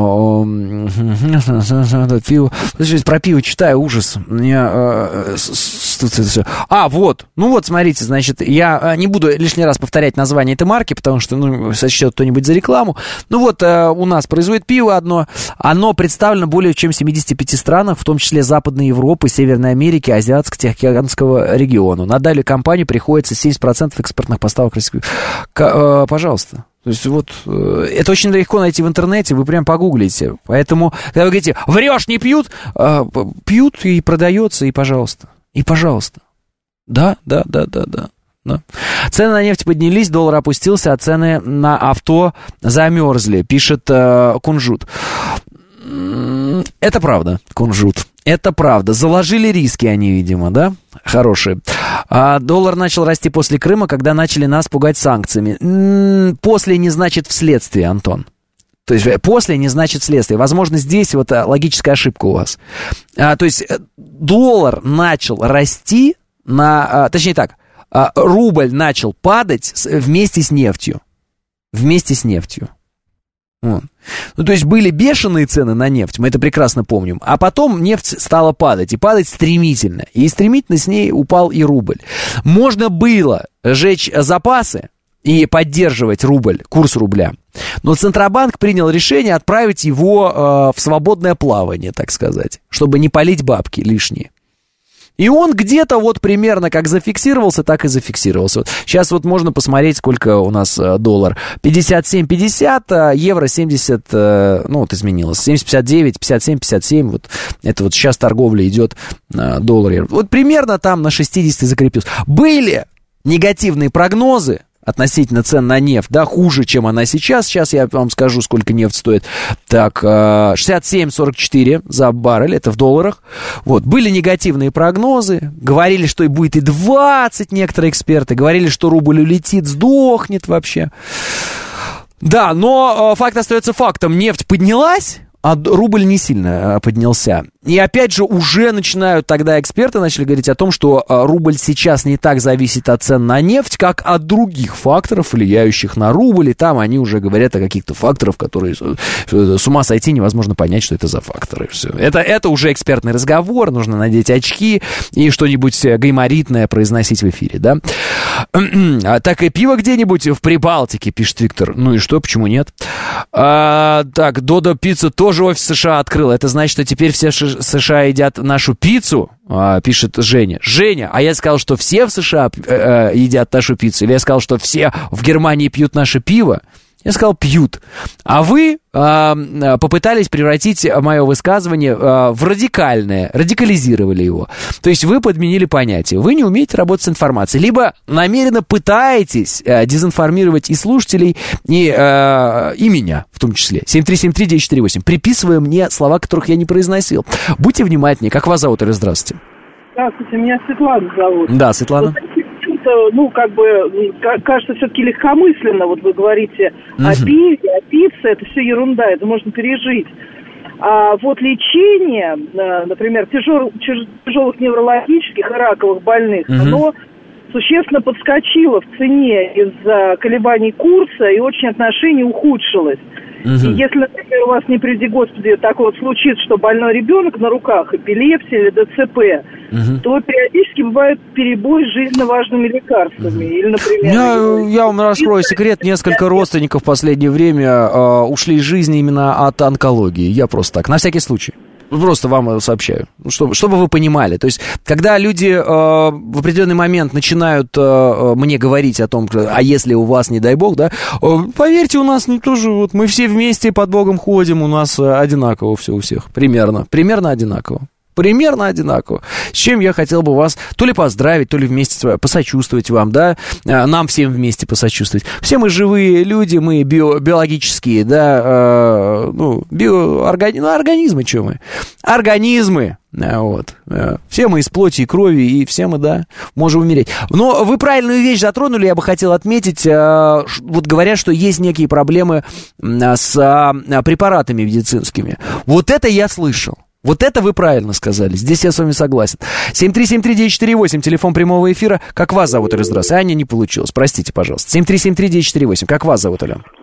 пиво. Про пиво читаю, ужас. Я, а, вот. Ну вот, смотрите, значит, я не буду лишний раз повторять название этой марки, потому что, ну, сочтет кто-нибудь за рекламу. Ну вот, у нас производит пиво одно. Оно представлено более чем в семидесяти пяти странах, в том числе Западной Европы, Северной Америки, Азиатско-Тихоокеанского региона. На далее компании приходится семьдесят процентов экспортных поставок. Пожалуйста. То есть вот, это очень легко найти в интернете, вы прям погуглите. Поэтому, когда вы говорите, врешь, не пьют, пьют и продается, и пожалуйста. И пожалуйста. Да, да, да, да, да. Да. Цены на нефть поднялись, доллар опустился, а цены на авто замерзли, пишет э, Кунжут. Это правда, Кунжут. Это правда. Заложили риски они, видимо, да? Хорошие. А доллар начал расти после Крыма, когда начали нас пугать санкциями. М-м, после не значит вследствие, Антон. То есть после не значит следствие. Возможно, здесь вот логическая ошибка у вас. А, то есть доллар начал расти на... А, точнее так, а, рубль начал падать с, вместе с нефтью. Вместе с нефтью. Вот. Ну, то есть были бешеные цены на нефть, мы это прекрасно помним. А потом нефть стала падать, и падать стремительно. И стремительно с ней упал и рубль. Можно было сжечь запасы и поддерживать рубль, курс рубля. Но Центробанк принял решение отправить его э, в свободное плавание, так сказать, чтобы не палить бабки лишние. И он где-то вот примерно как зафиксировался, так и зафиксировался. Вот сейчас вот можно посмотреть, сколько у нас э, доллар. пятьдесят семь пятьдесят, э, евро семьдесят, э, ну вот изменилось, семьдесят пятьдесят девять, пятьдесят семь пятьдесят семь. Вот это вот сейчас торговля идет э, доллар. Вот примерно там на шестидесяти закрепился. Были негативные прогнозы относительно цен на нефть, да, хуже, чем она сейчас. Сейчас я вам скажу, сколько нефть стоит. Так, шестьдесят семь сорок четыре за баррель, это в долларах. Вот, были негативные прогнозы, говорили, что и будет и двадцать, некоторые эксперты, говорили, что рубль улетит, сдохнет вообще. Да, но факт остается фактом, нефть поднялась, а рубль не сильно поднялся. И опять же, уже начинают тогда эксперты начали говорить о том, что рубль сейчас не так зависит от цен на нефть, как от других факторов, влияющих на рубль. И там они уже говорят о каких-то факторах, которые с ума сойти невозможно понять, что это за факторы. Все. Это, это уже экспертный разговор, нужно надеть очки и что-нибудь гайморитное произносить в эфире, да? Так и пиво где-нибудь в Прибалтике, пишет Виктор. Ну и что, почему нет? А, так, Додо Пицца тоже офис США открыл. Это значит, что теперь все США едят нашу пиццу, а, пишет Женя. Женя, а я сказал, что все в США э, э, едят нашу пиццу? Или я сказал, что все в Германии пьют наше пиво? Я сказал, пьют. А вы э, попытались превратить мое высказывание э, в радикальное, радикализировали его. То есть вы подменили понятие. Вы не умеете работать с информацией. Либо намеренно пытаетесь э, дезинформировать и слушателей, и, э, и меня в том числе. семь три семь три девять четыре восемь. Приписывая мне слова, которых я не произносил. Будьте внимательнее. Как вас зовут, или здравствуйте? Здравствуйте, меня Светлана зовут. Да, Светлана. Ну, как бы, кажется, все-таки легкомысленно, вот вы говорите угу. о пиве, о пицце, это все ерунда, это можно пережить. А вот лечение, например, тяжел, тяжелых неврологических и раковых больных, угу. оно существенно подскочило в цене из-за колебаний курса, и очень отношение ухудшилось. Угу. И если, например, у вас, не приведи Господи, так вот случится, что больной ребенок на руках, эпилепсия или ДЦП, угу. то периодически бывает перебой с жизненно важными лекарствами. Угу. Или, например... Я, я вам раскрою секрет, несколько родственников в последнее время э, ушли из жизни именно от онкологии. Я просто так, на всякий случай. Просто вам сообщаю, чтобы, чтобы вы понимали. То есть, когда люди э, в определенный момент начинают э, мне говорить о том, а если у вас, не дай бог, да, э, поверьте, у нас не тоже, вот мы все вместе под Богом ходим, у нас одинаково все у всех, примерно, примерно одинаково. Примерно одинаково. С чем я хотел бы вас то ли поздравить, то ли вместе посочувствовать вам, да, нам всем вместе посочувствовать. Все мы живые люди, мы био, биологические, да, э, ну, биооргани... ну, организмы, что мы? Организмы, вот. Все мы из плоти и крови, и все мы, да, можем умереть. Но вы правильную вещь затронули, я бы хотел отметить, вот говорят, что есть некие проблемы с препаратами медицинскими. Вот это я слышал. Вот это вы правильно сказали. Здесь я с вами согласен. семь три семь три девять четыре восемь, телефон прямого эфира. Как вас зовут, Аля? Здравствуйте. Аня, не получилось. Простите, пожалуйста. семь три семь три девять четыре восемь. Как вас зовут, Аля?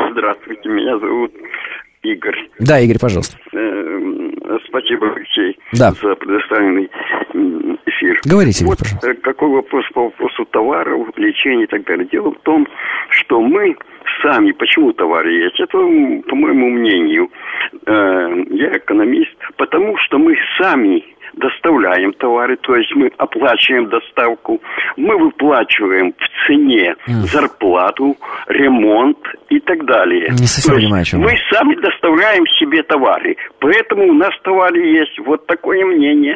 Здравствуйте, меня зовут Игорь. Да, Игорь, пожалуйста. Спасибо, Алексей, да. за предоставленный эфир. Говорите, Игорь, вот пожалуйста. Какой вопрос по вопросу товаров, лечения и так далее. Дело в том, что мы сами, почему товары есть, это, по моему мнению, я экономист, потому что мы сами доставляем товары, то есть мы оплачиваем доставку, мы выплачиваем в цене зарплату, ремонт и так далее. Не совсем понимаю, о чем. Мы сами доставляем себе товары, поэтому у нас товары есть. Вот такое мнение.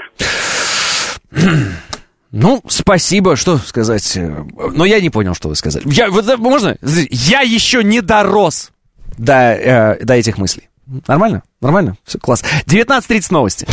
Ну, спасибо, что сказать. Но я не понял, что вы сказали. Я, вот, можно? Я еще не дорос до, э, до этих мыслей. Нормально? Нормально? Все, класс. девятнадцать тридцать новости.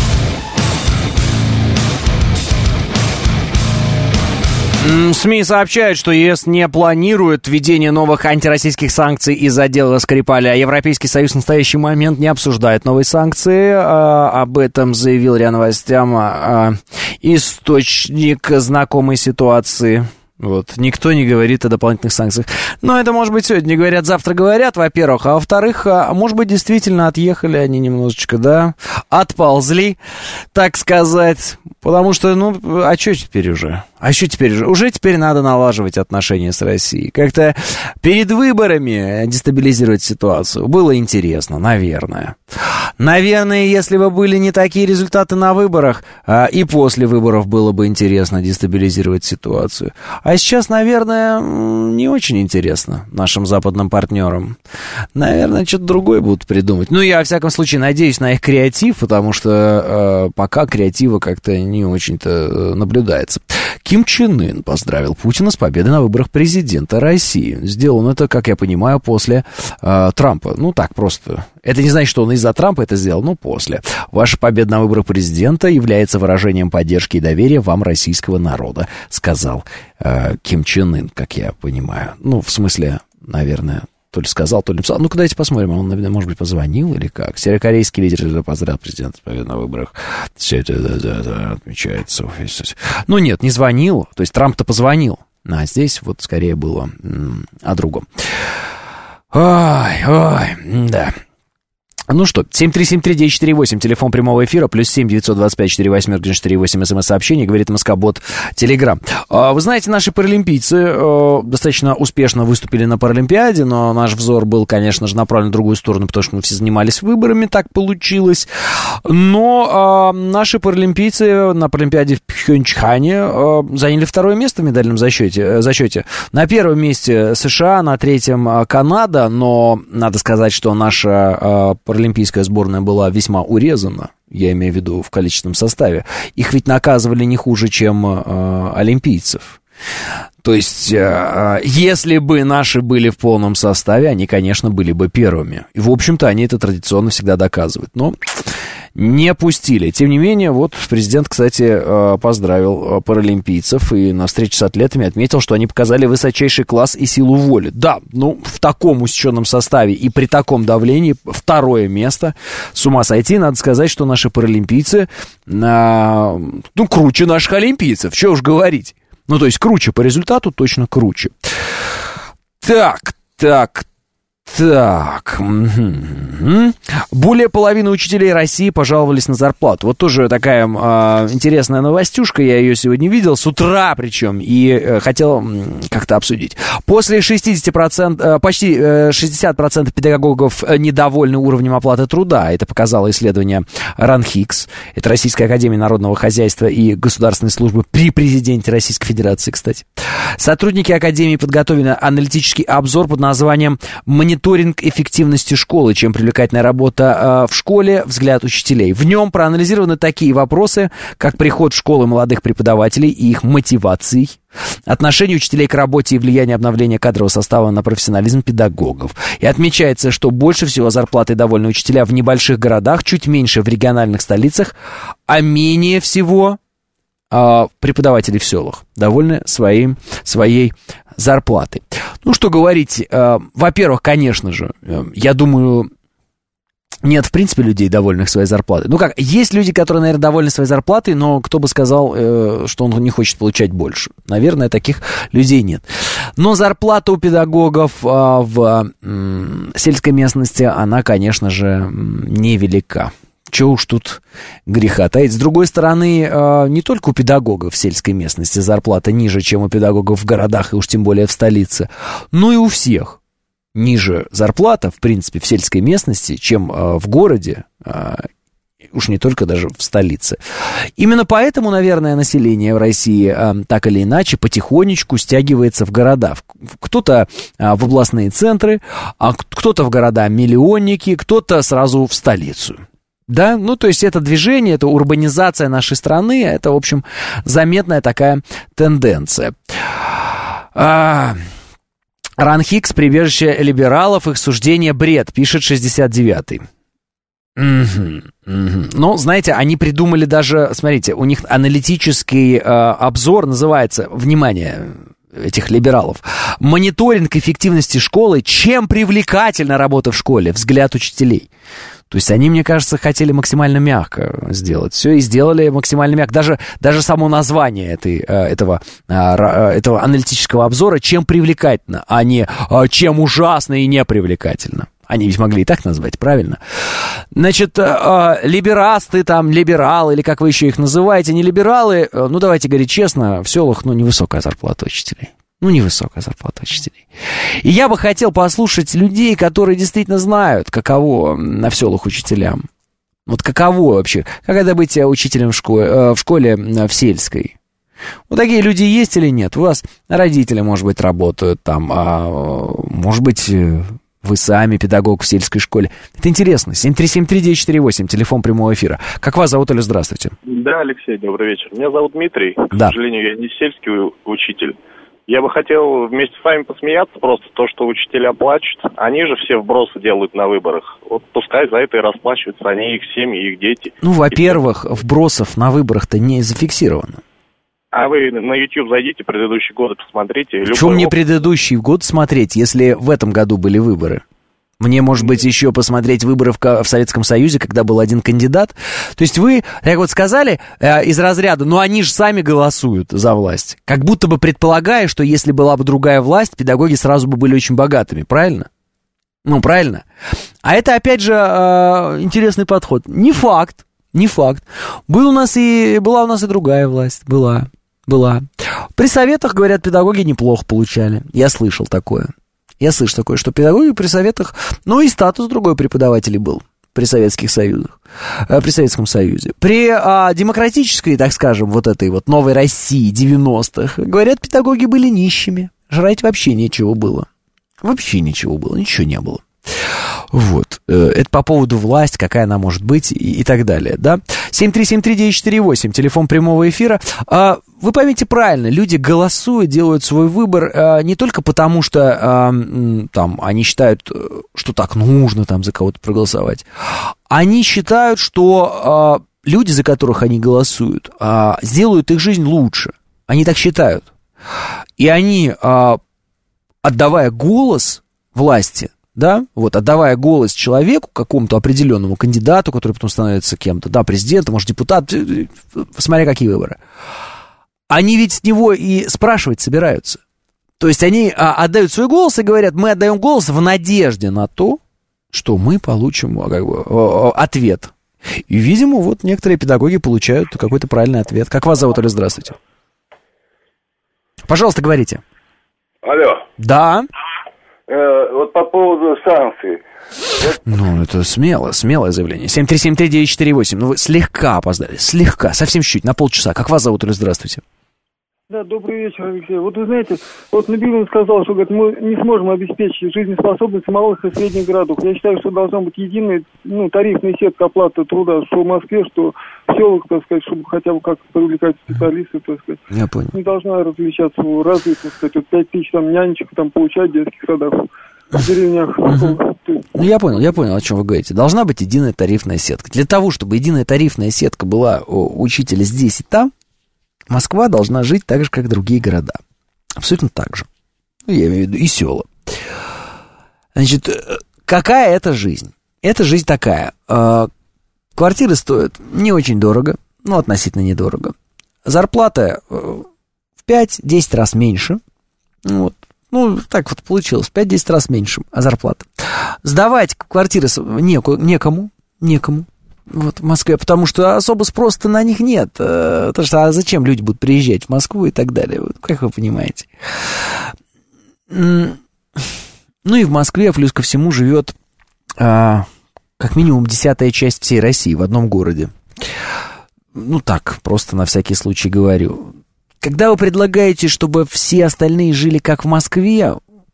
СМИ сообщают, что ЕС не планирует введение новых антироссийских санкций из-за дела Скрипаля. Европейский Союз в настоящий момент не обсуждает новые санкции. А, об этом заявил РИА Новостям а, источник знакомой ситуации. Вот. Никто не говорит о дополнительных санкциях. Но это, может быть, сегодня говорят, завтра говорят, во-первых. А во-вторых, а, может быть, действительно отъехали они немножечко, да, отползли, так сказать. Потому что, ну, а что теперь уже? А что теперь уже? Уже теперь надо налаживать отношения с Россией. Как-то перед выборами дестабилизировать ситуацию было интересно, наверное. Наверное, если бы были не такие результаты на выборах, а, и после выборов было бы интересно дестабилизировать ситуацию. А сейчас, наверное, не очень интересно нашим западным партнерам. Наверное, что-то другое будут придумать. Ну, я, во всяком случае, надеюсь на их креатив, потому что э, пока креатива как-то не очень-то наблюдается. Ким Чен Ын поздравил Путина с победой на выборах президента России. Сделал он это, как я понимаю, после э, Трампа. Ну, так просто. Это не значит, что он из-за Трампа это сделал, но после. Ваша победа на выборах президента является выражением поддержки и доверия вам, российского народа, сказал э, Ким Чен Ын, как я понимаю. Ну, в смысле, наверное, то ли сказал, то ли написал. Ну-ка, давайте посмотрим, он, может быть, позвонил или как. Северокорейский лидер поздравил президента с победой на выборах. Все это да, да, да, отмечается. Ну, нет, не звонил. То есть Трамп-то позвонил. А здесь вот скорее было м- о другом. Ой, ой, да. Ну что, семь три семь три девять четыре восемь, телефон прямого эфира, плюс семь девятьсот двадцать пять четыре восемь девять четыре восемь, смс-сообщение, говорит МСК-бот, Телеграм. Вы знаете, наши паралимпийцы достаточно успешно выступили на Паралимпиаде, но наш взор был, конечно же, направлен в другую сторону, потому что мы все занимались выборами, так получилось. Но наши паралимпийцы на Паралимпиаде в Пхёнчхане заняли второе место в медальном зачете. зачете. На первом месте США, на третьем Канада, но надо сказать, что наша паралимпийская Олимпийская сборная была весьма урезана, я имею в виду в количественном составе. Их ведь наказывали не хуже, чем э, олимпийцев. То есть, э, если бы наши были в полном составе, они, конечно, были бы первыми. И, в общем-то, они это традиционно всегда доказывают. Но не пустили. Тем не менее, вот президент, кстати, поздравил паралимпийцев и на встрече с атлетами отметил, что они показали высочайший класс и силу воли. Да, ну, в таком усеченном составе и при таком давлении второе место. С ума сойти, надо сказать, что наши паралимпийцы, а, ну, круче наших олимпийцев, что уж говорить. Ну, то есть круче по результату, точно круче. Так, так, Так, угу. Более половины учителей России пожаловались на зарплату. Вот тоже такая э, интересная новостюшка, я ее сегодня видел, с утра причем, и э, хотел э, как-то обсудить. После шестьдесят процентов, э, почти э, шестьдесят процентов педагогов недовольны уровнем оплаты труда. Это показало исследование РАНХИКС, это Российская академия народного хозяйства и государственной службы при президенте Российской Федерации, кстати. Сотрудники академии подготовили аналитический обзор под названием «Мониторинг Мониторинг эффективности школы, чем привлекательная работа э, в школе, взгляд учителей». В нем проанализированы такие вопросы, как приход в школы молодых преподавателей и их мотиваций, отношение учителей к работе и влияние обновления кадрового состава на профессионализм педагогов. И отмечается, что больше всего зарплаты довольны учителя в небольших городах, чуть меньше в региональных столицах, а менее всего э, преподаватели в селах довольны своим, своей зарплатой. Ну, что говорить, э, во-первых, конечно же, э, я думаю, Нет, в принципе, людей, довольных своей зарплатой. Ну как, есть люди, которые, наверное, довольны своей зарплатой, но кто бы сказал, э, что он не хочет получать больше? Наверное, таких людей нет. Но зарплата у педагогов э, в э, сельской местности, она, конечно же, невелика. Чего уж тут греха таить. С другой стороны, э, не только у педагогов в сельской местности зарплата ниже, чем у педагогов в городах, и уж тем более в столице, но и у всех. Ниже зарплата, в принципе, в сельской местности, чем э, в городе, э, уж не только даже в столице. Именно поэтому, наверное, население в России э, так или иначе потихонечку стягивается в города. Кто-то э, в областные центры, а кто-то в города-миллионники, кто-то сразу в столицу. Да, ну, то есть это движение, это урбанизация нашей страны, это, в общем, заметная такая тенденция. А... Ран Хикс, прибежище либералов, их суждение бред, пишет шестьдесят девятый. Угу, угу. Ну, знаете, они придумали даже, смотрите, у них аналитический э, обзор называется, внимание, этих либералов, мониторинг эффективности школы, чем привлекательна работа в школе, взгляд учителей. То есть они, мне кажется, хотели максимально мягко сделать все и сделали максимально мягко. Даже, даже само название этой, этого, этого аналитического обзора «Чем привлекательно», а не «Чем ужасно и непривлекательно». Они ведь могли и так назвать, правильно? Значит, либерасты, там, либералы, или как вы еще их называете, не либералы, ну, давайте говорить честно, в селах, ну, невысокая зарплата учителей. Ну, невысокая зарплата учителей. И я бы хотел послушать людей, которые действительно знают, каково на в селах учителям. Вот каково вообще, как это быть учителем в школе, в школе в сельской. Вот такие люди есть или нет? У вас родители, может быть, работают там, а может быть, вы сами педагог в сельской школе. Это интересно. семь три семь три девять четыре восемь, телефон прямого эфира. Как вас зовут, Оля, здравствуйте. Да, Алексей, добрый вечер. Меня зовут Дмитрий. Да. К сожалению, я не сельский учитель. Я бы хотел вместе с вами посмеяться просто, то, что учителя плачут. Они же все вбросы делают на выборах. Вот пускай за это и расплачиваются они, их семьи, их дети. Ну, во-первых, вбросов на выборах-то не зафиксировано. А вы на YouTube зайдите, предыдущие годы посмотрите. Почему мне предыдущий год смотреть, если в этом году были выборы? Мне, может быть, еще посмотреть выборы в, в Советском Союзе, когда был один кандидат. То есть вы, как вот сказали, э, из разряда, ну они же сами голосуют за власть. Как будто бы предполагая, что если была бы другая власть, педагоги сразу бы были очень богатыми, правильно? Ну, правильно. А это, опять же, э, интересный подход. Не факт, не факт. Был у нас и, была у нас и другая власть, была, была. При советах, говорят, педагоги неплохо получали. Я слышал такое. Я слышу такое, что педагоги при советах, ну и статус другой преподавателей был при Советских Союзах, при Советском Союзе. При а, демократической, так скажем, вот этой вот новой России девяностых, говорят, педагоги были нищими. Жрать вообще нечего было. Вообще ничего было, ничего не было. Вот, это по поводу власти, какая она может быть и, и так далее, да. семь три семь три девять четыре восемь, телефон прямого эфира. А, вы поймите правильно, люди голосуют, делают свой выбор а, не только потому, что а, там, они считают, что так нужно там за кого-то проголосовать. Они считают, что а, люди, за которых они голосуют, а, сделают их жизнь лучше. Они так считают. И они, а, отдавая голос власти, да, вот, отдавая голос человеку, какому-то определенному кандидату, который потом становится кем-то, да, президентом, может, депутат, смотря какие выборы, они ведь с него и спрашивать собираются. То есть они а, отдают свой голос и говорят, мы отдаем голос в надежде на то, что мы получим как бы, ответ. И, видимо, вот некоторые педагоги получают какой-то правильный ответ. Как вас зовут, Оля, здравствуйте. Пожалуйста, говорите. Алло. Да. Вот по поводу санкций. Ну, это смело, смелое заявление. семь три семь три девять четыре восемь. Ну, вы слегка опоздали, слегка, совсем чуть-чуть, на полчаса. Как вас зовут, Оля, здравствуйте. Да, добрый вечер, Алексей. Вот вы знаете, вот Набиуллин сказал, что говорит, мы не сможем обеспечить жизнеспособность малых и средних городов. Я считаю, что должна быть единая, ну, тарифная сетка оплаты труда, что в Москве, что в селах, так сказать, чтобы хотя бы как-то привлекать специалистов, так сказать. Я понял. Не должна различаться в разных, так сказать, вот пять тысяч там нянечек там получать в детских садах, в деревнях. Угу. Ну, я понял, я понял, о чем вы говорите. Должна быть единая тарифная сетка. Для того, чтобы единая тарифная сетка была у учителя здесь и там, Москва должна жить так же, как другие города. Абсолютно так же. Ну, я имею в виду и села. Значит, какая это жизнь? эта жизнь такая. Квартиры стоят не очень дорого, ну, относительно недорого. Зарплата в пять-десять раз меньше. Вот. Ну, так вот получилось, в пять-десять раз меньше, а зарплата. Сдавать квартиры неку, некому, некому. Вот, в Москве, потому что особо спроса на них нет. Потому что а зачем люди будут приезжать в Москву и так далее, вот, как вы понимаете. Ну и в Москве, плюс ко всему, живет а, как минимум десятая часть всей России в одном городе. Ну так, просто на всякий случай говорю. Когда вы предлагаете, чтобы все остальные жили как в Москве,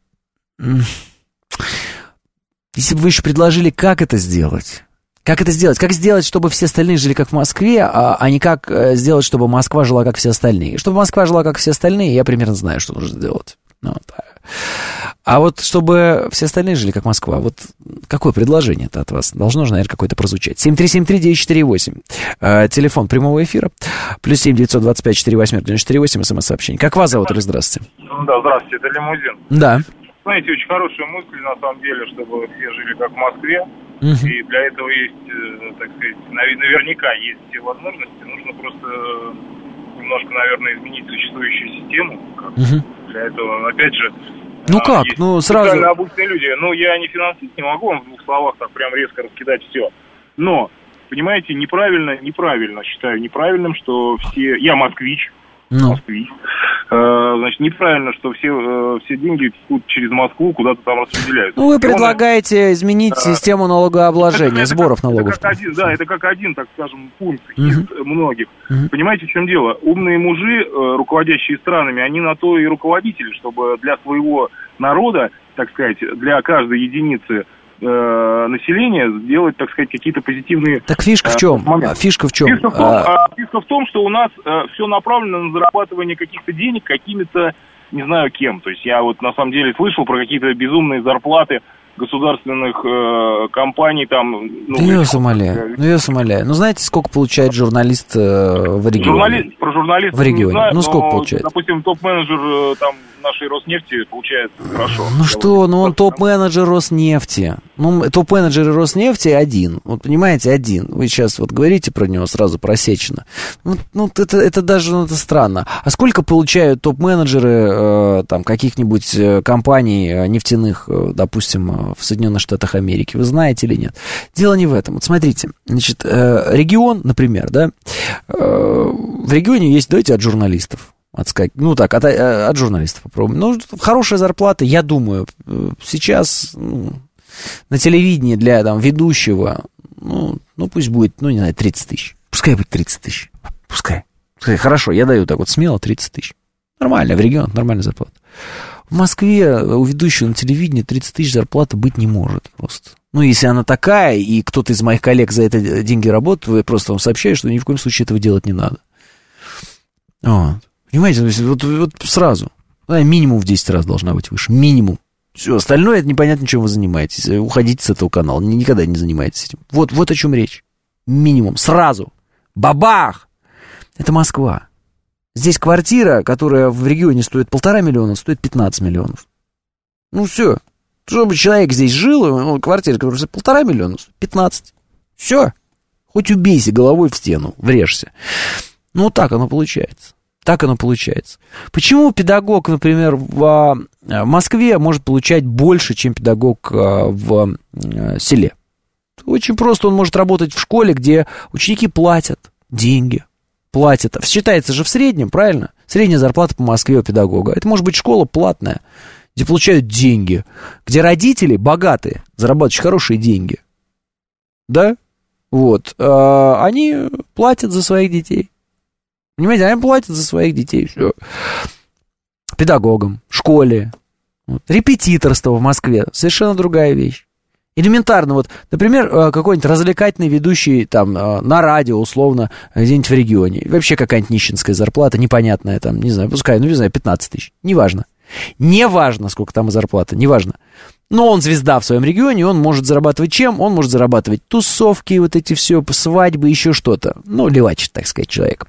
если бы вы еще предложили, как это сделать... Как это сделать? Как сделать, чтобы все остальные жили как в Москве, а, а не как сделать, чтобы Москва жила как все остальные? Чтобы Москва жила как все остальные, я примерно знаю, что нужно сделать. Ну, вот. А вот чтобы все остальные жили как Москва, вот какое предложение-то от вас? Должно же, наверное, какое-то прозвучать. семь три семь три девять четыре восемь. Э, телефон прямого эфира. Плюс семь девятьсот двадцать пять четыре восемь девять четыре восемь. СМС-сообщение. Как вас зовут? Или здравствуйте? Да, здравствуйте, это Лимузин. Да. Знаете, очень хорошая мысль, на самом деле, чтобы все жили как в Москве. Uh-huh. И для этого есть, так сказать, наверняка есть все возможности. Нужно просто немножко, наверное, изменить существующую систему. Uh-huh. Для этого, опять же, ну как? Ну, сразу... специально обученные люди. Ну, я не финансист, не могу вам в двух словах так прям резко раскидать все. Но, понимаете, неправильно, неправильно, считаю неправильным, что все... Я москвич, ну. москвич. Значит, неправильно, что все, все деньги текут через Москву, куда-то там распределяются. Ну, вы предлагаете изменить а, систему налогообложения, это, сборов это, налогов. Это как один, да, это как один, так скажем, пункт uh-huh. из многих. Uh-huh. Понимаете, в чем дело? Умные мужи, руководящие странами, они на то и руководители, чтобы для своего народа, так сказать, для каждой единицы населения сделать, так сказать, какие-то позитивные... Так фишка в чем? А, фишка в чем? Фишка в том, а... фишка в том, что у нас а, все направлено на зарабатывание каких-то денег какими-то, не знаю кем. То есть я вот на самом деле слышал про какие-то безумные зарплаты государственных э, компаний там... Ну, я вас умоляю, ну я вас умоляю. Ну знаете, сколько получает журналист э, в регионе? Журналист, про журналистов в регионе. Не знаю, ну сколько но, получает? Допустим, топ-менеджер э, там нашей Роснефти получает хорошо. Ну что, ну он топ-менеджер Роснефти. Ну топ-менеджер Роснефти один. Вот понимаете, один. Вы сейчас вот говорите про него сразу просечено. Ну, ну это, это даже ну, это странно. А сколько получают топ-менеджеры э, там каких-нибудь э, компаний э, нефтяных, э, допустим, э, в Соединенных Штатах Америки? Вы знаете или нет? Дело не в этом. Вот смотрите, значит, э, регион, например, да, э, в регионе есть, давайте от журналистов. От, ну так, от, от журналистов попробуем. Ну, хорошая зарплата, я думаю, сейчас ну, на телевидении для там, ведущего, ну, ну, пусть будет, ну, не знаю, тридцать тысяч. Пускай будет тридцать тысяч. Пускай. Пускай. Хорошо, я даю так вот смело тридцать тысяч. Нормально, в регионах нормальная зарплата. В Москве у ведущего на телевидении тридцать тысяч зарплаты быть не может просто. Ну, если она такая, и кто-то из моих коллег за это деньги работает, я просто вам сообщаю, что ни в коем случае этого делать не надо. Вот. Понимаете, вот, вот сразу. Минимум в десять раз должна быть выше. Минимум. Все, остальное, это непонятно, чем вы занимаетесь. Уходите с этого канала. Никогда не занимайтесь этим. Вот, вот о чем речь. Минимум. Сразу. Бабах! Это Москва. Здесь квартира, которая в регионе стоит полтора миллиона, стоит пятнадцать миллионов. Ну, все. Чтобы человек здесь жил, ну, квартира, которая стоит полтора миллиона, стоит пятнадцать. Все. Хоть убейся головой в стену, врежься. Ну, вот так оно получается. Так оно получается. Почему педагог, например, в Москве может получать больше, чем педагог в селе? Очень просто. Он может работать в школе, где ученики платят деньги. Платят. Считается же в среднем, правильно? Средняя зарплата по Москве у педагога. Это может быть школа платная, где получают деньги. Где родители богатые, зарабатывают очень хорошие деньги. Да? Вот. Они платят за своих детей. Понимаете, они платят за своих детей, все. Педагогам, школе, вот. Репетиторство в Москве, совершенно другая вещь. Элементарно, вот, например, какой-нибудь развлекательный ведущий там на радио, условно, где-нибудь в регионе. Вообще какая-нибудь нищенская зарплата, непонятная там, не знаю, пускай, ну, не знаю, пятнадцать тысяч, неважно. Неважно, сколько там зарплата, неважно. Но он звезда в своем регионе, он может зарабатывать чем? Он может зарабатывать тусовки, вот эти все, свадьбы, еще что-то. Ну, левачит, так сказать, человек.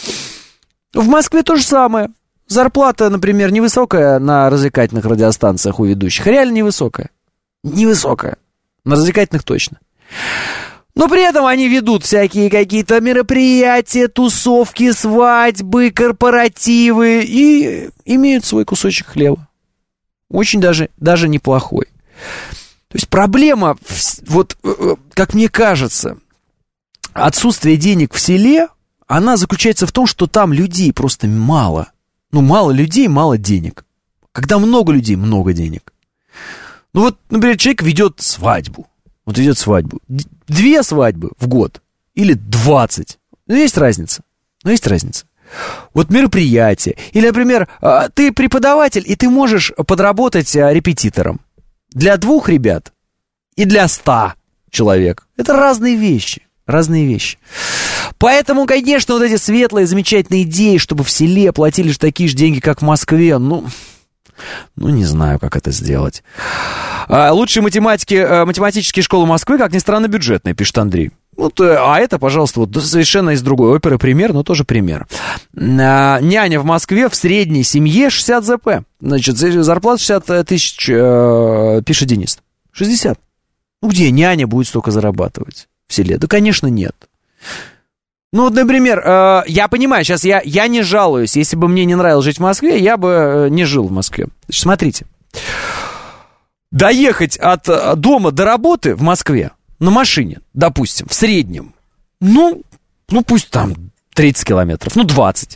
В Москве то же самое. Зарплата, например, невысокая на развлекательных радиостанциях у ведущих. Реально невысокая. Невысокая. На развлекательных точно. Но при этом они ведут всякие какие-то мероприятия, тусовки, свадьбы, корпоративы и имеют свой кусочек хлеба. Очень даже, даже неплохой. То есть проблема, вот как мне кажется, отсутствие денег в селе, она заключается в том, что там людей просто мало. Ну, мало людей, мало денег. Когда много людей, много денег. Ну вот, например, человек ведет свадьбу. Вот идет свадьбу. Две свадьбы в год. Или двадцать. Ну, есть разница. Ну, есть разница. Вот мероприятие. Или, например, ты преподаватель, и ты можешь подработать репетитором. Для двух ребят и для ста человек. Это разные вещи. Разные вещи. Поэтому, конечно, вот эти светлые, замечательные идеи, чтобы в селе платили же такие же деньги, как в Москве, ну... Ну, не знаю, как это сделать. А, лучшие математики, математические школы Москвы, как ни странно, бюджетные, пишет Андрей. Вот, а это, пожалуйста, вот совершенно из другой оперы пример, но тоже пример. А, няня в Москве в средней семье шестьдесят зэ пэ. Значит, зарплата шестьдесят тысяч, э, пишет Денис. шестьдесят. Ну, где няня будет столько зарабатывать в селе? Да, конечно, нет. Ну, вот, например, э, я понимаю, сейчас я, я не жалуюсь. Если бы мне не нравилось жить в Москве, я бы э, не жил в Москве. Значит, смотрите. Доехать от э, дома до работы в Москве на машине, допустим, в среднем, ну, ну пусть там тридцать километров, ну, двадцать.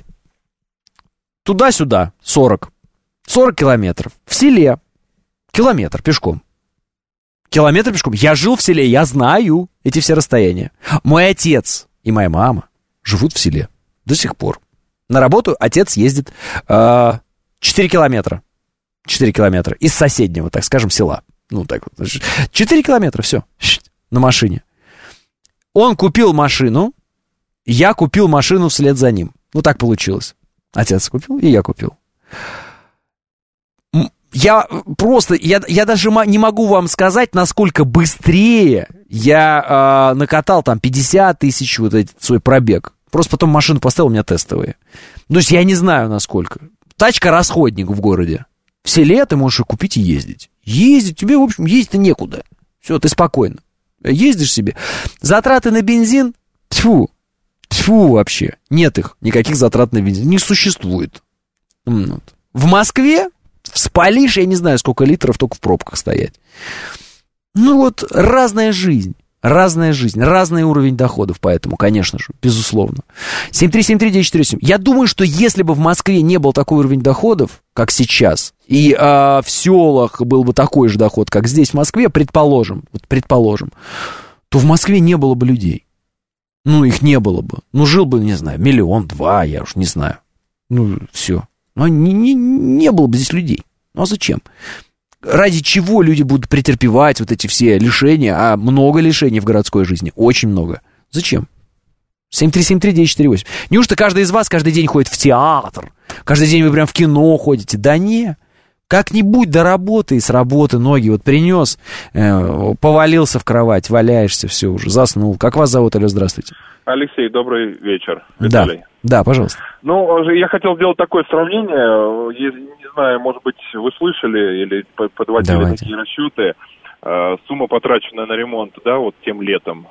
Туда-сюда сорок. сорок километров. В селе километр пешком. Километр пешком. Я жил в селе, я знаю эти все расстояния. Мой отец... и моя мама живут в селе до сих пор. На работу отец ездит э, четыре километра. четыре километра из соседнего, так скажем, села. Ну, так вот. четыре километра, все, на машине. Он купил машину, я купил машину вслед за ним. Ну, так получилось. Отец купил, и я купил. Я просто, я, я даже не могу вам сказать, насколько быстрее я э, накатал там пятьдесят тысяч, вот этот свой пробег. Просто потом машину поставил, у меня тестовые. То есть я не знаю, насколько. Тачка расходник в городе. В селе ты можешь ее купить и ездить. Ездить, тебе, в общем, ездить-то некуда. Все, ты спокойно. Ездишь себе. Затраты на бензин, тьфу, тьфу вообще. Нет их, никаких затрат на бензин. Не существует. Вот. В Москве спалишь, я не знаю, сколько литров только в пробках стоять. Ну вот, разная жизнь. Разная жизнь, разный уровень доходов, поэтому, конечно же, безусловно. семь три семь три девять четыре семь. Я думаю, что если бы в Москве не был такой уровень доходов, как сейчас, и э, в селах был бы такой же доход, как здесь в Москве, предположим, вот предположим, то в Москве не было бы людей. Ну, их не было бы. Ну, жил бы, не знаю, миллион, два, я уж не знаю. Ну, все. Но не, не, не было бы здесь людей. Ну, а зачем? Ради чего люди будут претерпевать вот эти все лишения, а много лишений в городской жизни, очень много. Зачем? семь три семь три девять четыре восемь. Неужто каждый из вас каждый день ходит в театр? Каждый день вы прям в кино ходите? Да не. Как-нибудь до работы и с работы ноги вот принес, э, повалился в кровать, валяешься, все уже, заснул. Как вас зовут? Алло, здравствуйте. Алексей, добрый вечер. Виталий. Да, да, пожалуйста. Ну, я хотел сделать такое сравнение. Не знаю, может быть, вы слышали или подводили Давайте. такие расчеты. Сумма, потраченная на ремонт, да, вот тем летом,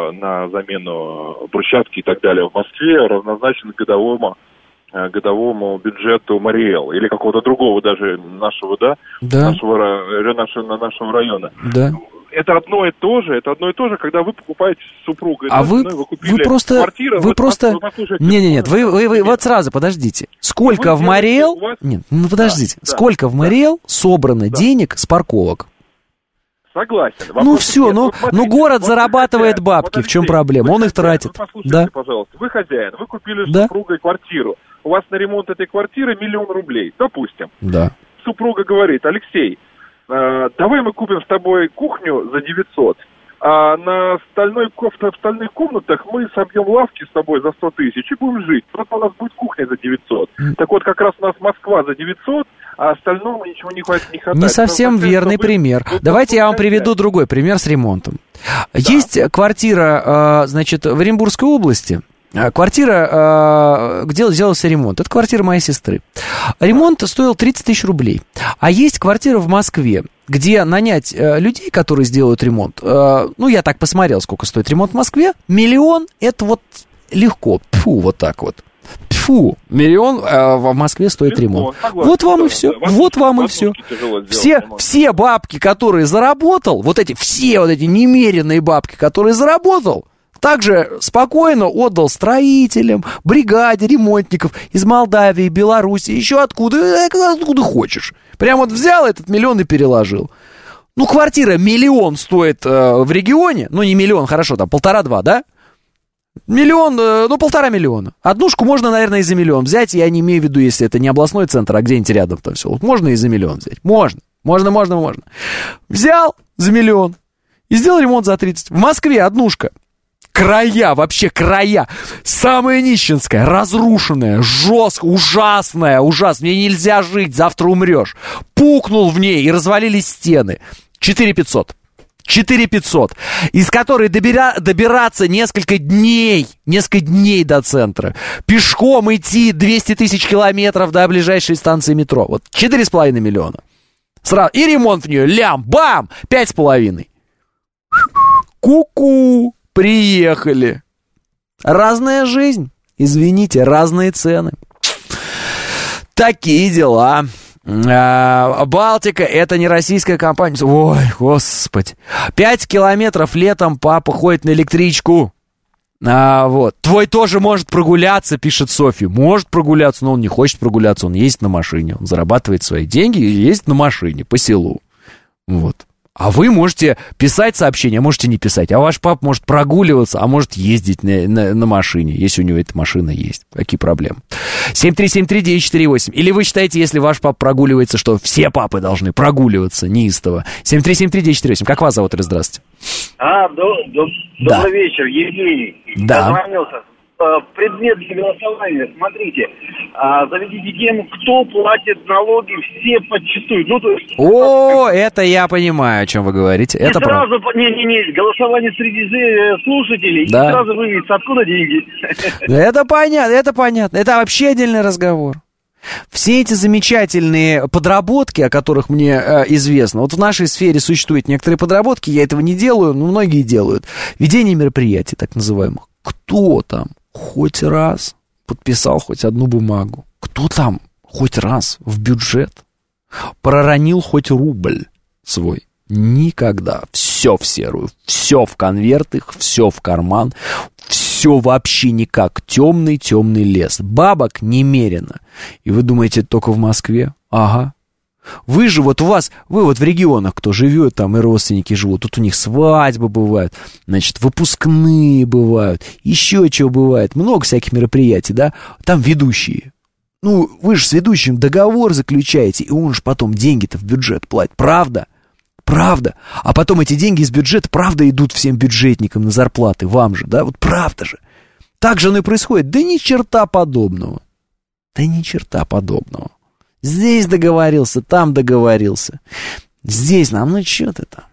на замену брусчатки и так далее в Москве, равнозначна годовому, годовому бюджету Мариэл или какого-то другого даже нашего, да, да. Нашего, нашего, нашего района. Да. Это одно и то же, это одно и то же, когда вы покупаете с супругой. А вы, вы, вы просто, квартиру, вы вот, просто, не, не, нет, вы, вы, вы, нет. вот сразу, подождите, сколько вы в Мариэл, вас... нет, ну подождите, да, сколько да, в Мариэл собрано да. денег с парковок? Согласен. Вопрос ну все, нет. ну, вот смотрите, ну город вот зарабатывает хозяин, бабки, вот, в чем Алексей, проблема? Он их хозяин, тратит. Вы послушайте, да. пожалуйста, вы хозяин, вы купили с да? супругой квартиру, у вас на ремонт этой квартиры миллион рублей, допустим. Да. Супруга говорит: Алексей, э, давай мы купим с тобой кухню за девятьсот. А на остальной, в остальных комнатах мы собьем лавки с тобой за сто тысяч и будем жить. Просто у нас будет кухня за девятьсот. Mm. Так вот, как раз у нас Москва за девятьсот, а остального ничего не хватит. Не, хватает. Не совсем Потому, верный вы, пример. Вы, Давайте я вам приведу другой пример с ремонтом. Да. Есть квартира, значит, в Оренбургской области. Квартира, где делался ремонт. Это квартира моей сестры. Ремонт стоил тридцать тысяч рублей. А есть квартира в Москве, где нанять э, людей, которые сделают ремонт, э, ну, я так посмотрел, сколько стоит ремонт в Москве, миллион, это вот легко, фу, вот так вот. Фу, миллион э, в Москве стоит легко, ремонт. Согласен, вот вам да, и все, да, вот вам и все. Все, все бабки, которые заработал, вот эти, все вот эти немеренные бабки, которые заработал, также спокойно отдал строителям, бригаде ремонтников из Молдавии, Беларуси, еще откуда, откуда хочешь. Прям вот взял этот миллион и переложил. Ну, квартира миллион стоит э, в регионе, ну, не миллион, хорошо, там полтора-два, да? Миллион, ну, полтора миллиона. Однушку можно, наверное, и за миллион взять. Я не имею в виду, если это не областной центр, а где-нибудь рядом там все. Вот можно и за миллион взять. Можно, можно, можно, можно. Взял за миллион и сделал ремонт за тридцать. В Москве однушка. Края, вообще края. Самая нищенская, разрушенная, жесткая, ужасная, ужасная. Мне нельзя жить, завтра умрешь. Пукнул в ней и развалились стены. четыре пятьсот. четыре пятьсот, из которой добира, добираться несколько дней, несколько дней до центра. Пешком идти двести тысяч километров до ближайшей станции метро. Вот четыре с половиной миллиона. Сразу. И ремонт в нее, лям, бам, пять с половиной. Ку-ку, приехали. Разная жизнь, извините, разные цены. Такие дела. Балтика — это не российская компания. Ой, господи. Пять километров летом папа ходит на электричку. А, вот. Твой тоже может прогуляться, пишет Софья. Может прогуляться, но он не хочет прогуляться. Он ездит на машине. Он зарабатывает свои деньги и ездит на машине по селу. Вот. А вы можете писать сообщения, а можете не писать. А ваш папа может прогуливаться, а может ездить на, на, на машине, если у него эта машина есть. Какие проблемы? семь три семь три девять четыре восемь. Или вы считаете, если ваш папа прогуливается, что все папы должны прогуливаться неистово? семь три семь три девять четыре восемь. Как вас зовут? Здравствуйте. А, до, до, да. Добрый вечер, Евгений. Да. Дозвонился. Предмет для голосования. Смотрите, заведите тему, кто платит налоги, все подчистую. Ну, то есть... О, это я понимаю, о чем вы говорите. И это сразу, не-не-не, голосование среди слушателей, да. И сразу выявится, откуда деньги. Это понятно, это понятно. Это вообще отдельный разговор. Все эти замечательные подработки, о которых мне э, известно, вот в нашей сфере существуют некоторые подработки, я этого не делаю, но многие делают. Ведение мероприятий, так называемых. Кто там хоть раз подписал хоть одну бумагу? Кто там хоть раз в бюджет проронил хоть рубль свой? Никогда. Все в серую, все в конвертах, все в карман, все вообще никак. Темный-темный лес. Бабок немерено. И вы думаете, только в Москве? Ага. Вы же вот у вас, вы вот в регионах, кто живет, там и родственники живут, тут у них свадьбы бывают, значит, выпускные бывают, еще чего бывает, много всяких мероприятий, да, там ведущие. Ну, вы же с ведущим договор заключаете, и он же потом деньги-то в бюджет платит, правда? Правда. А потом эти деньги из бюджета, правда, идут всем бюджетникам на зарплаты, вам же, да, вот правда же. Так же оно и происходит. Да ни черта подобного. Да ни черта подобного. Здесь договорился, там договорился. Здесь нам, ну что ты там?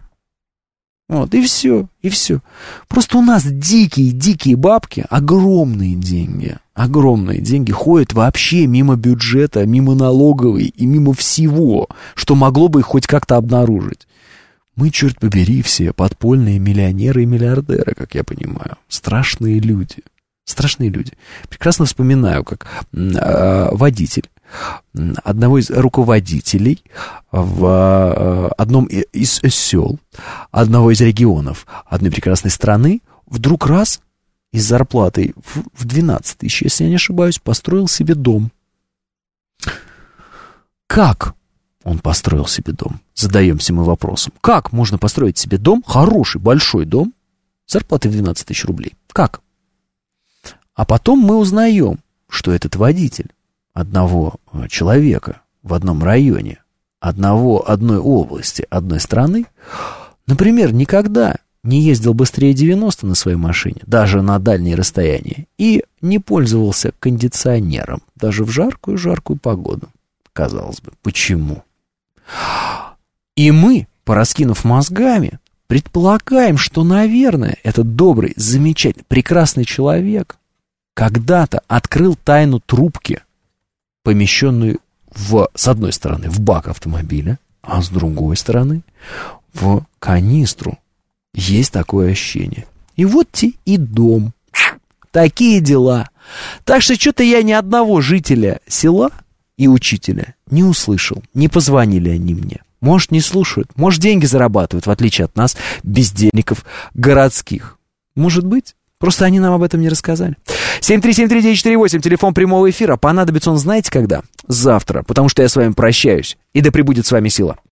Вот, и все, и все. Просто у нас дикие-дикие бабки, огромные деньги, огромные деньги ходят вообще мимо бюджета, мимо налоговой и мимо всего, что могло бы их хоть как-то обнаружить. Мы, черт побери, все подпольные миллионеры и миллиардеры, как я понимаю. Страшные люди. Страшные люди. Прекрасно вспоминаю, как э, водитель одного из руководителей в одном из сел, одного из регионов одной прекрасной страны, вдруг раз и с зарплатой в двенадцать тысяч, если я не ошибаюсь, построил себе дом. Как он построил себе дом? Задаемся мы вопросом. Как можно построить себе дом, хороший, большой дом, с зарплатой в двенадцать тысяч рублей? Как? А потом мы узнаем, что этот водитель одного человека в одном районе, одного, одной области, одной страны, например, никогда не ездил быстрее девяносто на своей машине, даже на дальние расстояния, и не пользовался кондиционером, даже в жаркую-жаркую погоду. Казалось бы, почему? И мы, пораскинув мозгами, предполагаем, что, наверное, этот добрый, замечательный, прекрасный человек когда-то открыл тайну трубки, помещенную в, с одной стороны в бак автомобиля, А с другой стороны, в канистру есть такое ощущение. И вот те и дом. Такие дела. Так что что-то я ни одного жителя села и учителя не услышал. Не позвонили они мне. Может, не слушают. Может, деньги зарабатывают, в отличие от нас, бездельников городских. Может быть. Просто они нам об этом не рассказали. семь три семь три девять четыре восемь, телефон прямого эфира. Понадобится он знаете когда? Завтра. Потому что я с вами прощаюсь. И да пребудет с вами сила.